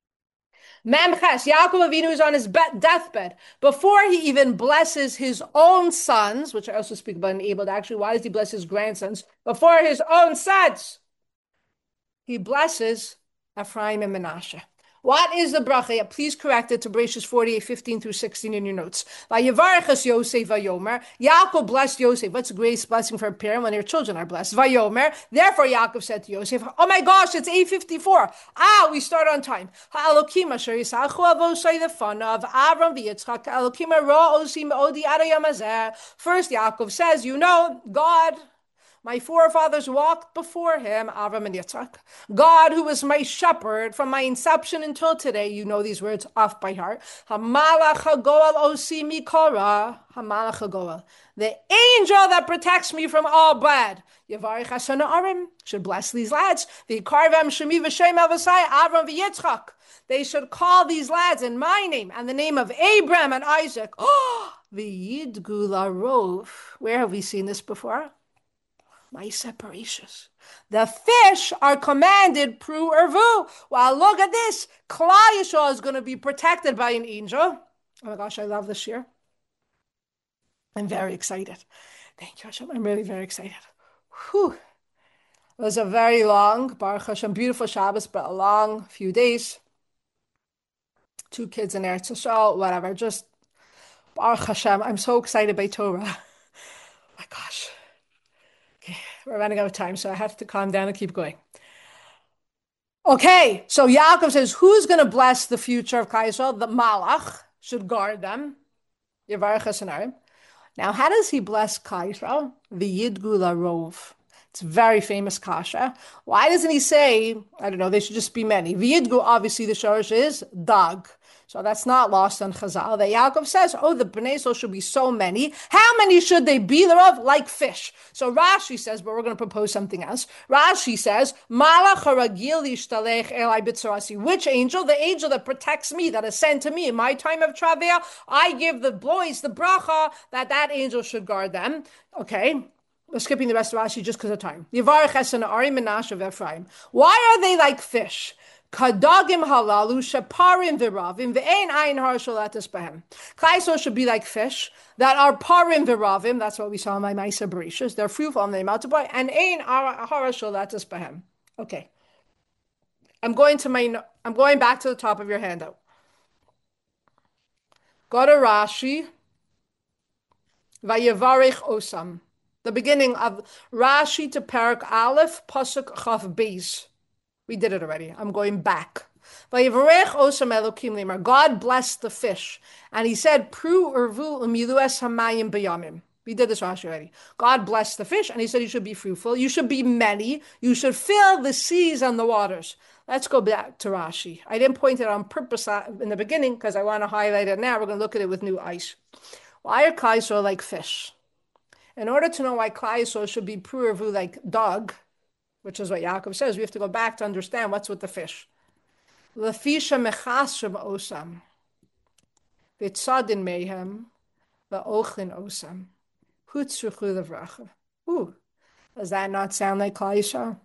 Memches, Yaakov Avinu is on his deathbed. Before he even blesses his own sons, which I also speak about in Abel, actually, why does he bless his grandsons? Before his own sons, he blesses Ephraim and Menashe. What is the bracha? Please correct it to Bereshis forty-eight, fifteen through sixteen in your notes. Vayevarechas Yosef Vayomer. Yaakov blessed Yosef. What's a great blessing for a parent when their children are blessed? Vayomer. Therefore Yaakov said to Yosef, oh my gosh, it's eight fifty-four. Ah, we start on time. Ha'alokim asher yisachu avosai lefanav Avram v'Yitzchak Ha'alokim ra osim odi ad hayom hazeh. First Yaakov says, you know, God, my forefathers walked before him, Avram and Yitzchak. God, who was my shepherd from my inception until today, you know these words off by heart. Hamalach hagoel osi mikora. Hamalach hagoel. The angel that protects me from all bad. Yavarich Hashanah Arim should bless these lads. V'karvem shemi v'shem avasai Avram v'Yitzchak. They should call these lads in my name and the name of Abraham and Isaac. Oh, v'yidgu larov. Where have we seen this before? My separations. The fish are commanded pru ervu. Well, look at this. Klal Yisrael is going to be protected by an angel. Oh my gosh, I love this year. I'm very excited. Thank you, Hashem. I'm really very excited. Whew. It was a very long, Baruch Hashem, beautiful Shabbos, but a long few days. Two kids in Eretz Yisrael, whatever. Just Baruch Hashem. I'm so excited by Torah. Oh my gosh. Okay, we're running out of time, so I have to calm down and keep going. Okay, so Yaakov says, who's going to bless the future of Klal Yisrael? The Malach should guard them. Now, how does he bless Klal Yisrael? V'yidgu larov. It's a very famous kasha. Why doesn't he say, I don't know, they should just be many? V'yidgu, obviously, the shorish is dag. So that's not lost on Chazal. That Yaakov says, oh, the Bnei Yisrael should be so many. How many should they be thereof? Like fish. So Rashi says, but we're going to propose something else. Rashi says, Malach haragil yishtalech elai b'tzarasi. Which angel? The angel that protects me, that is sent to me in my time of travail. I give the boys the bracha that that angel should guard them. Okay. We're skipping the rest of Rashi just because of time. Yivarech Esen Ari Menashe of Ephraim. Why are they like fish? Kadagim halalu shaparim v'ravim ve'ein ayin har shalatas behem. Klai should be like fish that are parim v'ravim. That's what we saw in my Maisa Bereshis. They're fruitful and they multiply. And ein har shalatas behem. Okay. I'm going to my. I'm going back to the top of your handout. Go to Rashi. Vayevarich Osam. The beginning of Rashi to Parak Aleph Pasuk Chaf Beis. We did it already. I'm going back. God blessed the fish, and he said, "Pru urvu umilues hamayim b'yamim." We did this Rashi already. God blessed the fish, and he said, "You should be fruitful. You should be many. You should fill the seas and the waters." Let's go back to Rashi. I didn't point it on purpose in the beginning because I want to highlight it now. We're going to look at it with new eyes. Why are Klai Yisrael like fish? In order to know why Klai Yisrael should be pru urvu like dog, which is what Yaakov says, we have to go back to understand what's with the fish. Lefisha mechasrim osam, v'tzadin mehem, v'ochlin osam, hutzruchu levracha. Ooh, does that not sound like Klai Yisrael?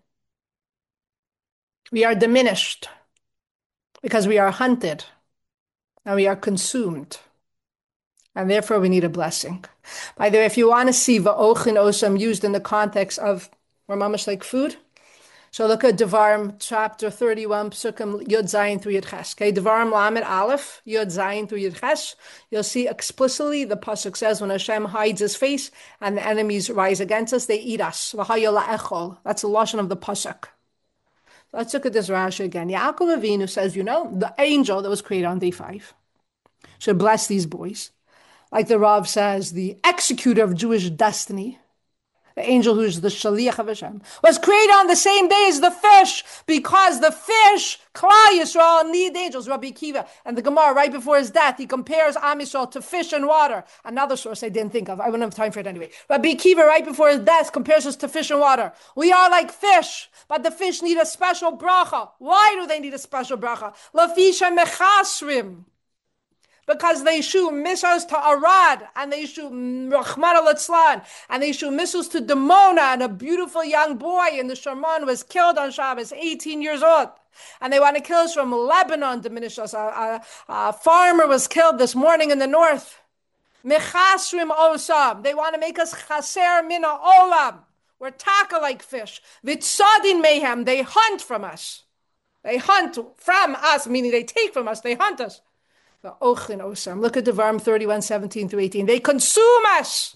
We are diminished because we are hunted and we are consumed. And therefore we need a blessing. By the way, if you want to see v'ochlin osam used in the context of we're mamash like food, so look at Devarim chapter thirty-one, Psukim Yud Zayin through Yud Ches. Okay, Devarim Lamed Aleph, Yud Zayin through Yud Ches. You'll see explicitly the pasuk says when Hashem hides his face and the enemies rise against us, they eat us. That's the lashon of the pasuk. Let's look at this Rashi again. Yaakov Avinu says, you know, the angel that was created on day five should bless these boys. Like the Rav says, the executor of Jewish destiny, the angel who's the Shaliach of Hashem, was created on the same day as the fish, because the fish, Klai Yisrael, need angels. Rabbi Akiva and the Gemara, right before his death, he compares Am Yisrael to fish and water. Another source I didn't think of. I wouldn't have time for it anyway. Rabbi Akiva, right before his death, compares us to fish and water. We are like fish, but the fish need a special bracha. Why do they need a special bracha? Lafisha mechasrim. Because they shoot missiles to Arad, and they shoot Rahman al-Atzlan, and they shoot missiles to Dimona, and a beautiful young boy in the Sharman was killed on Shabbos, eighteen years old. And they want to kill us from Lebanon, diminish us. A, a, a farmer was killed this morning in the north. Mechasrim osam. They want to make us chaser mina olam. We're taka like fish. Vitzadin mayhem. They hunt from us. They hunt from us, meaning they take from us. They hunt us. Look at Devarim thirty-one, seventeen through eighteen. They consume us.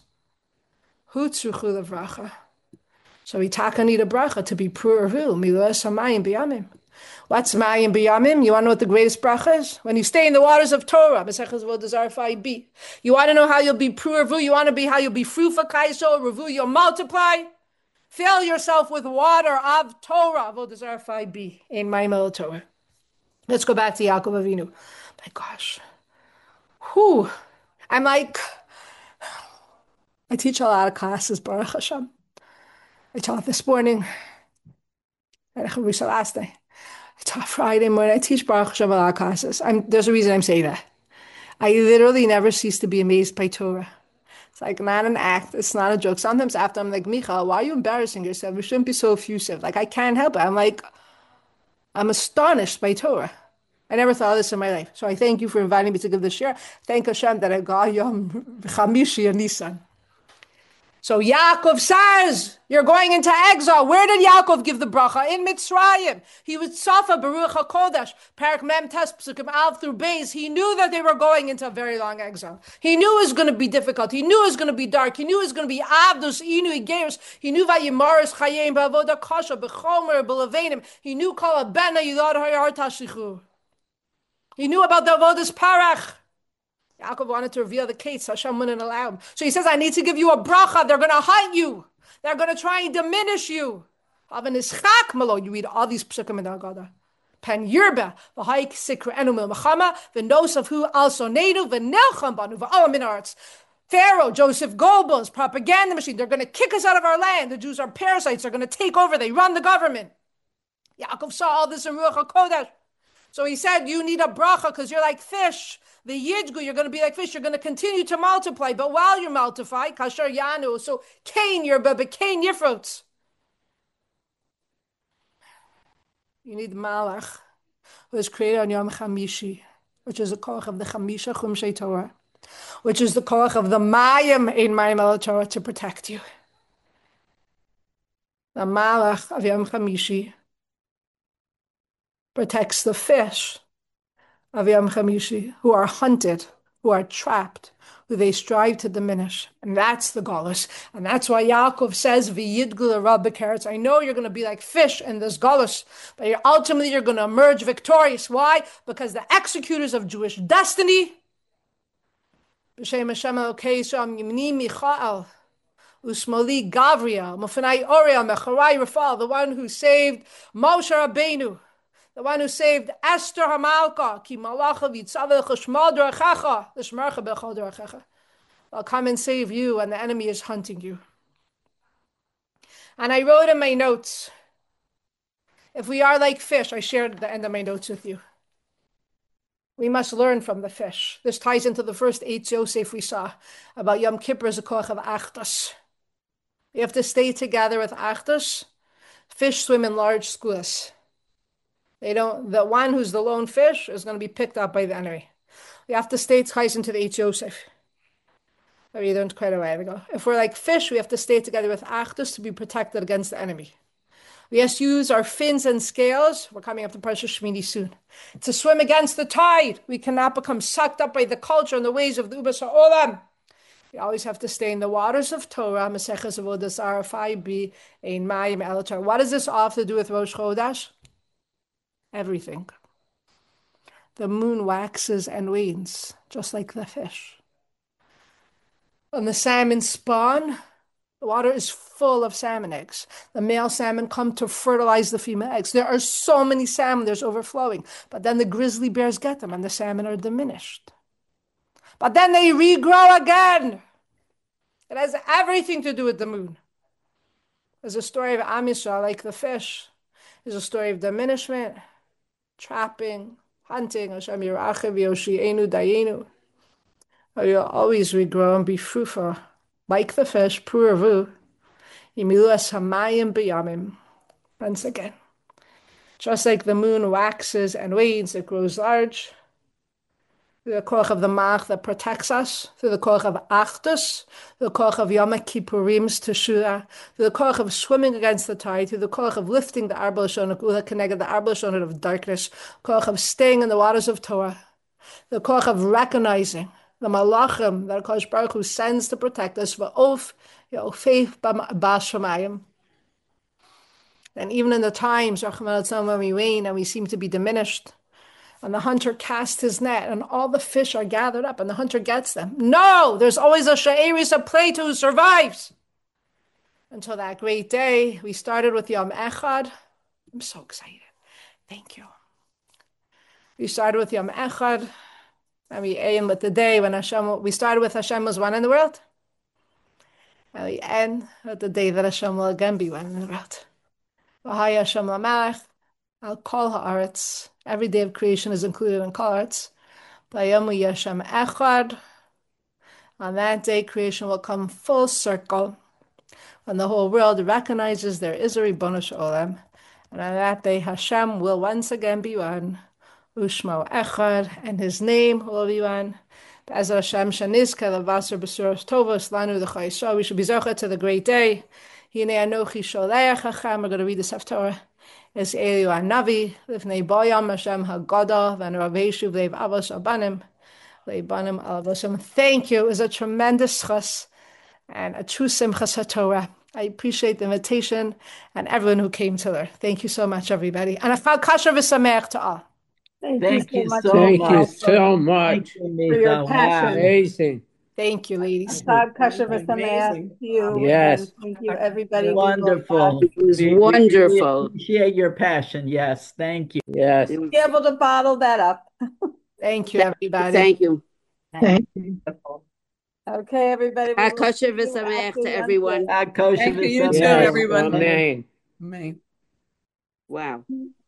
So we taka need a bracha to be pru urvu. Miluas hamayim b'yamim. What's mayim b'yamim? You want to know what the greatest bracha is? When you stay in the waters of Torah. You want to know how you'll be pru urvu? You want to be how you'll be fruitful, kaiso, revu, you'll multiply? Fill yourself with water of Torah. In my Torah. Let's go back to Yaakov Avinu. My gosh. Whew. I'm like, I teach a lot of classes, Baruch Hashem. I taught this morning. I last day. I taught Friday morning. I teach Baruch Hashem a lot of classes. I'm, there's a reason I'm saying that. I literally never cease to be amazed by Torah. It's like not an act. It's not a joke. Sometimes after I'm like, Michal, why are you embarrassing yourself? You shouldn't be so effusive. Like I can't help it. I'm like, I'm astonished by Torah. I never thought of this in my life. So I thank you for inviting me to give this share. Thank Hashem that I got Yom Chamishi and Nisan. So Yaakov says, you're going into exile. Where did Yaakov give the bracha? In Mitzrayim. He was Safa, Baruch HaKodesh, Parak Mem Tes, Psukim Al through Beis. He knew that they were going into a very long exile. He knew it was going to be difficult. He knew it was going to be dark. He knew it was going to be Avdus, Inu, Igeris. He knew Vayimaris, Chayim, Bavoda Kasha, Bechomer, Belavenim. He knew Kol Abena, Yilad Hayar Tashichu. He knew about the avodas parach. Yaakov wanted to reveal the case. Hashem wouldn't allow him. So he says, I need to give you a bracha. They're going to hunt you. They're going to try and diminish you. You read all these psukim in the Haggadah. pen yirba, v'hai sikra enu mil machama, v'nos of who also nadu, v'nelcham banu, v'alam in arts. Pharaoh, Joseph Goebbels, propaganda machine. They're going to kick us out of our land. The Jews are parasites. They're going to take over. They run the government. Yaakov saw all this in Ruach HaKodesh. So he said, you need a bracha because you're like fish. The yidgu, you're going to be like fish. You're going to continue to multiply. But while you're multiplied, kasher yanu, so kain yirba, but kain yifrotz. You need malach, who is created on Yom Chamishi, which is the koch of the Chamisha Chumshei Torah, which is the koch of the Mayim in Mayim El Torah to protect you. The malach of Yom Chamishi protects the fish of Yom Chamishi who are hunted, who are trapped, who they strive to diminish. And that's the galus. And that's why Yaakov says, V'yidgul rab b'keretz. I know you're going to be like fish in this galus, but you're, ultimately you're going to emerge victorious. Why? Because the executors of Jewish destiny, B'shem Hashem Elokei Sham Yimni Michael, Usmali Gavriel, Mofanai Oriel, Mecharai Rafal, the one who saved Moshe Rabbeinu, the one who saved Esther Hamalka, Ki Malacha Vitzavel Chashmal Dorachacha, the Shmercha Bechal Dorachacha. I'll come and save you, and the enemy is hunting you. And I wrote in my notes, if we are like fish, I shared the end of my notes with you. We must learn from the fish. This ties into the first eight Yosef we saw about Yom Kippur as a koch of Achdus. We have to stay together with Achdus. Fish swim in large schools. They don't. The one who's the lone fish is going to be picked up by the enemy. We have to stay ties into the eight Yosef that we learned quite a while ago. If we're like fish, we have to stay together with Achdus to be protected against the enemy. We have to use our fins and scales. We're coming up to Parsha Shmini soon. To swim against the tide. We cannot become sucked up by the culture and the ways of the Ubas HaOlam. We always have to stay in the waters of Torah. Maseches Avodah Zarah five b Ein Mayim El Torah. What does this all have to do with Rosh Chodesh? Everything. The moon waxes and wanes, just like the fish. When the salmon spawn, the water is full of salmon eggs. The male salmon come to fertilize the female eggs. There are so many salmon, there's overflowing. But then the grizzly bears get them and the salmon are diminished. But then they regrow again. It has everything to do with the moon. There's a story of Am Yisrael, like the fish. There's a story of diminishment, trapping, hunting. Hashem Yirachiv Yoshienu Dayenu. You'll always regrow and be fruitful. Like the fish, Puravu, Imiluas Hamayim B'yamim. Once again. Just like the moon waxes and wanes, it grows large. Through the koch of the Mach that protects us, through the koch of Achdus, through the koch of Yom Kippurim's Teshuvah, through the koch of swimming against the tide, through the koch of lifting the Arba Lashon Ula Keneged, the Arba Lashon of darkness, koch of staying in the waters of Torah, the koch of recognizing the malachim that Kodesh Baruch Hu sends to protect us, va'of yofef b'ashamayim. And even in the times, when we wane and we seem to be diminished, and the hunter casts his net, and all the fish are gathered up, and the hunter gets them. No, there's always a she'eris, a Plato who survives. Until that great day, we started with Yom Echad. I'm so excited. Thank you. We started with Yom Echad. And we end with the day when Hashem, we started with Hashem was one in the world. And we end with the day that Hashem will again be one in the world. V'haya Hashem lamalach, al kol haaretz. Every day of creation is included in kol haaretz. V'yamu Hashem echad. On that day, creation will come full circle. When the whole world recognizes there is a Ribono Shel Olam. And on that day, Hashem will once again be one. Ushmo Echad, and his name will be one. Be'ezras Hashem shenizke levaser b'suros tovos lanu l'chol Yisrael. We should be zocher to the great day. Hinei anochi sholeach hachem. We're going to read the Haftorah. Es Eliu Hanavi lifnei boyam Hashem hagadol v'neraveshu v'leiv avos abanim leibanim alavoshem. Thank you. It was a tremendous chus and a true simchas haTorah. I appreciate the invitation and everyone who came to learn. Thank you so much, everybody. And a chag kasher v'sameach to all. Thank, Thank you so you much. so Thank much. you so much. Thank you, For your Micha. passion. Wow. Amazing. Thank you, ladies. Chag Kasher V'Sameach Amazing. to you, and Yes. thank you, everybody. We will uh, Wonderful. It was We, we really wonderful. appreciate your passion. Yes, thank you. Yes. be able to bottle that up. Thank you, everybody. Thank you. Thank you. Okay, everybody. We Chag will see Kasher you V'Sameach after to Yom everyone. Kippur. Thank you, you too, Yes. everyone. Amen. Amen. Wow.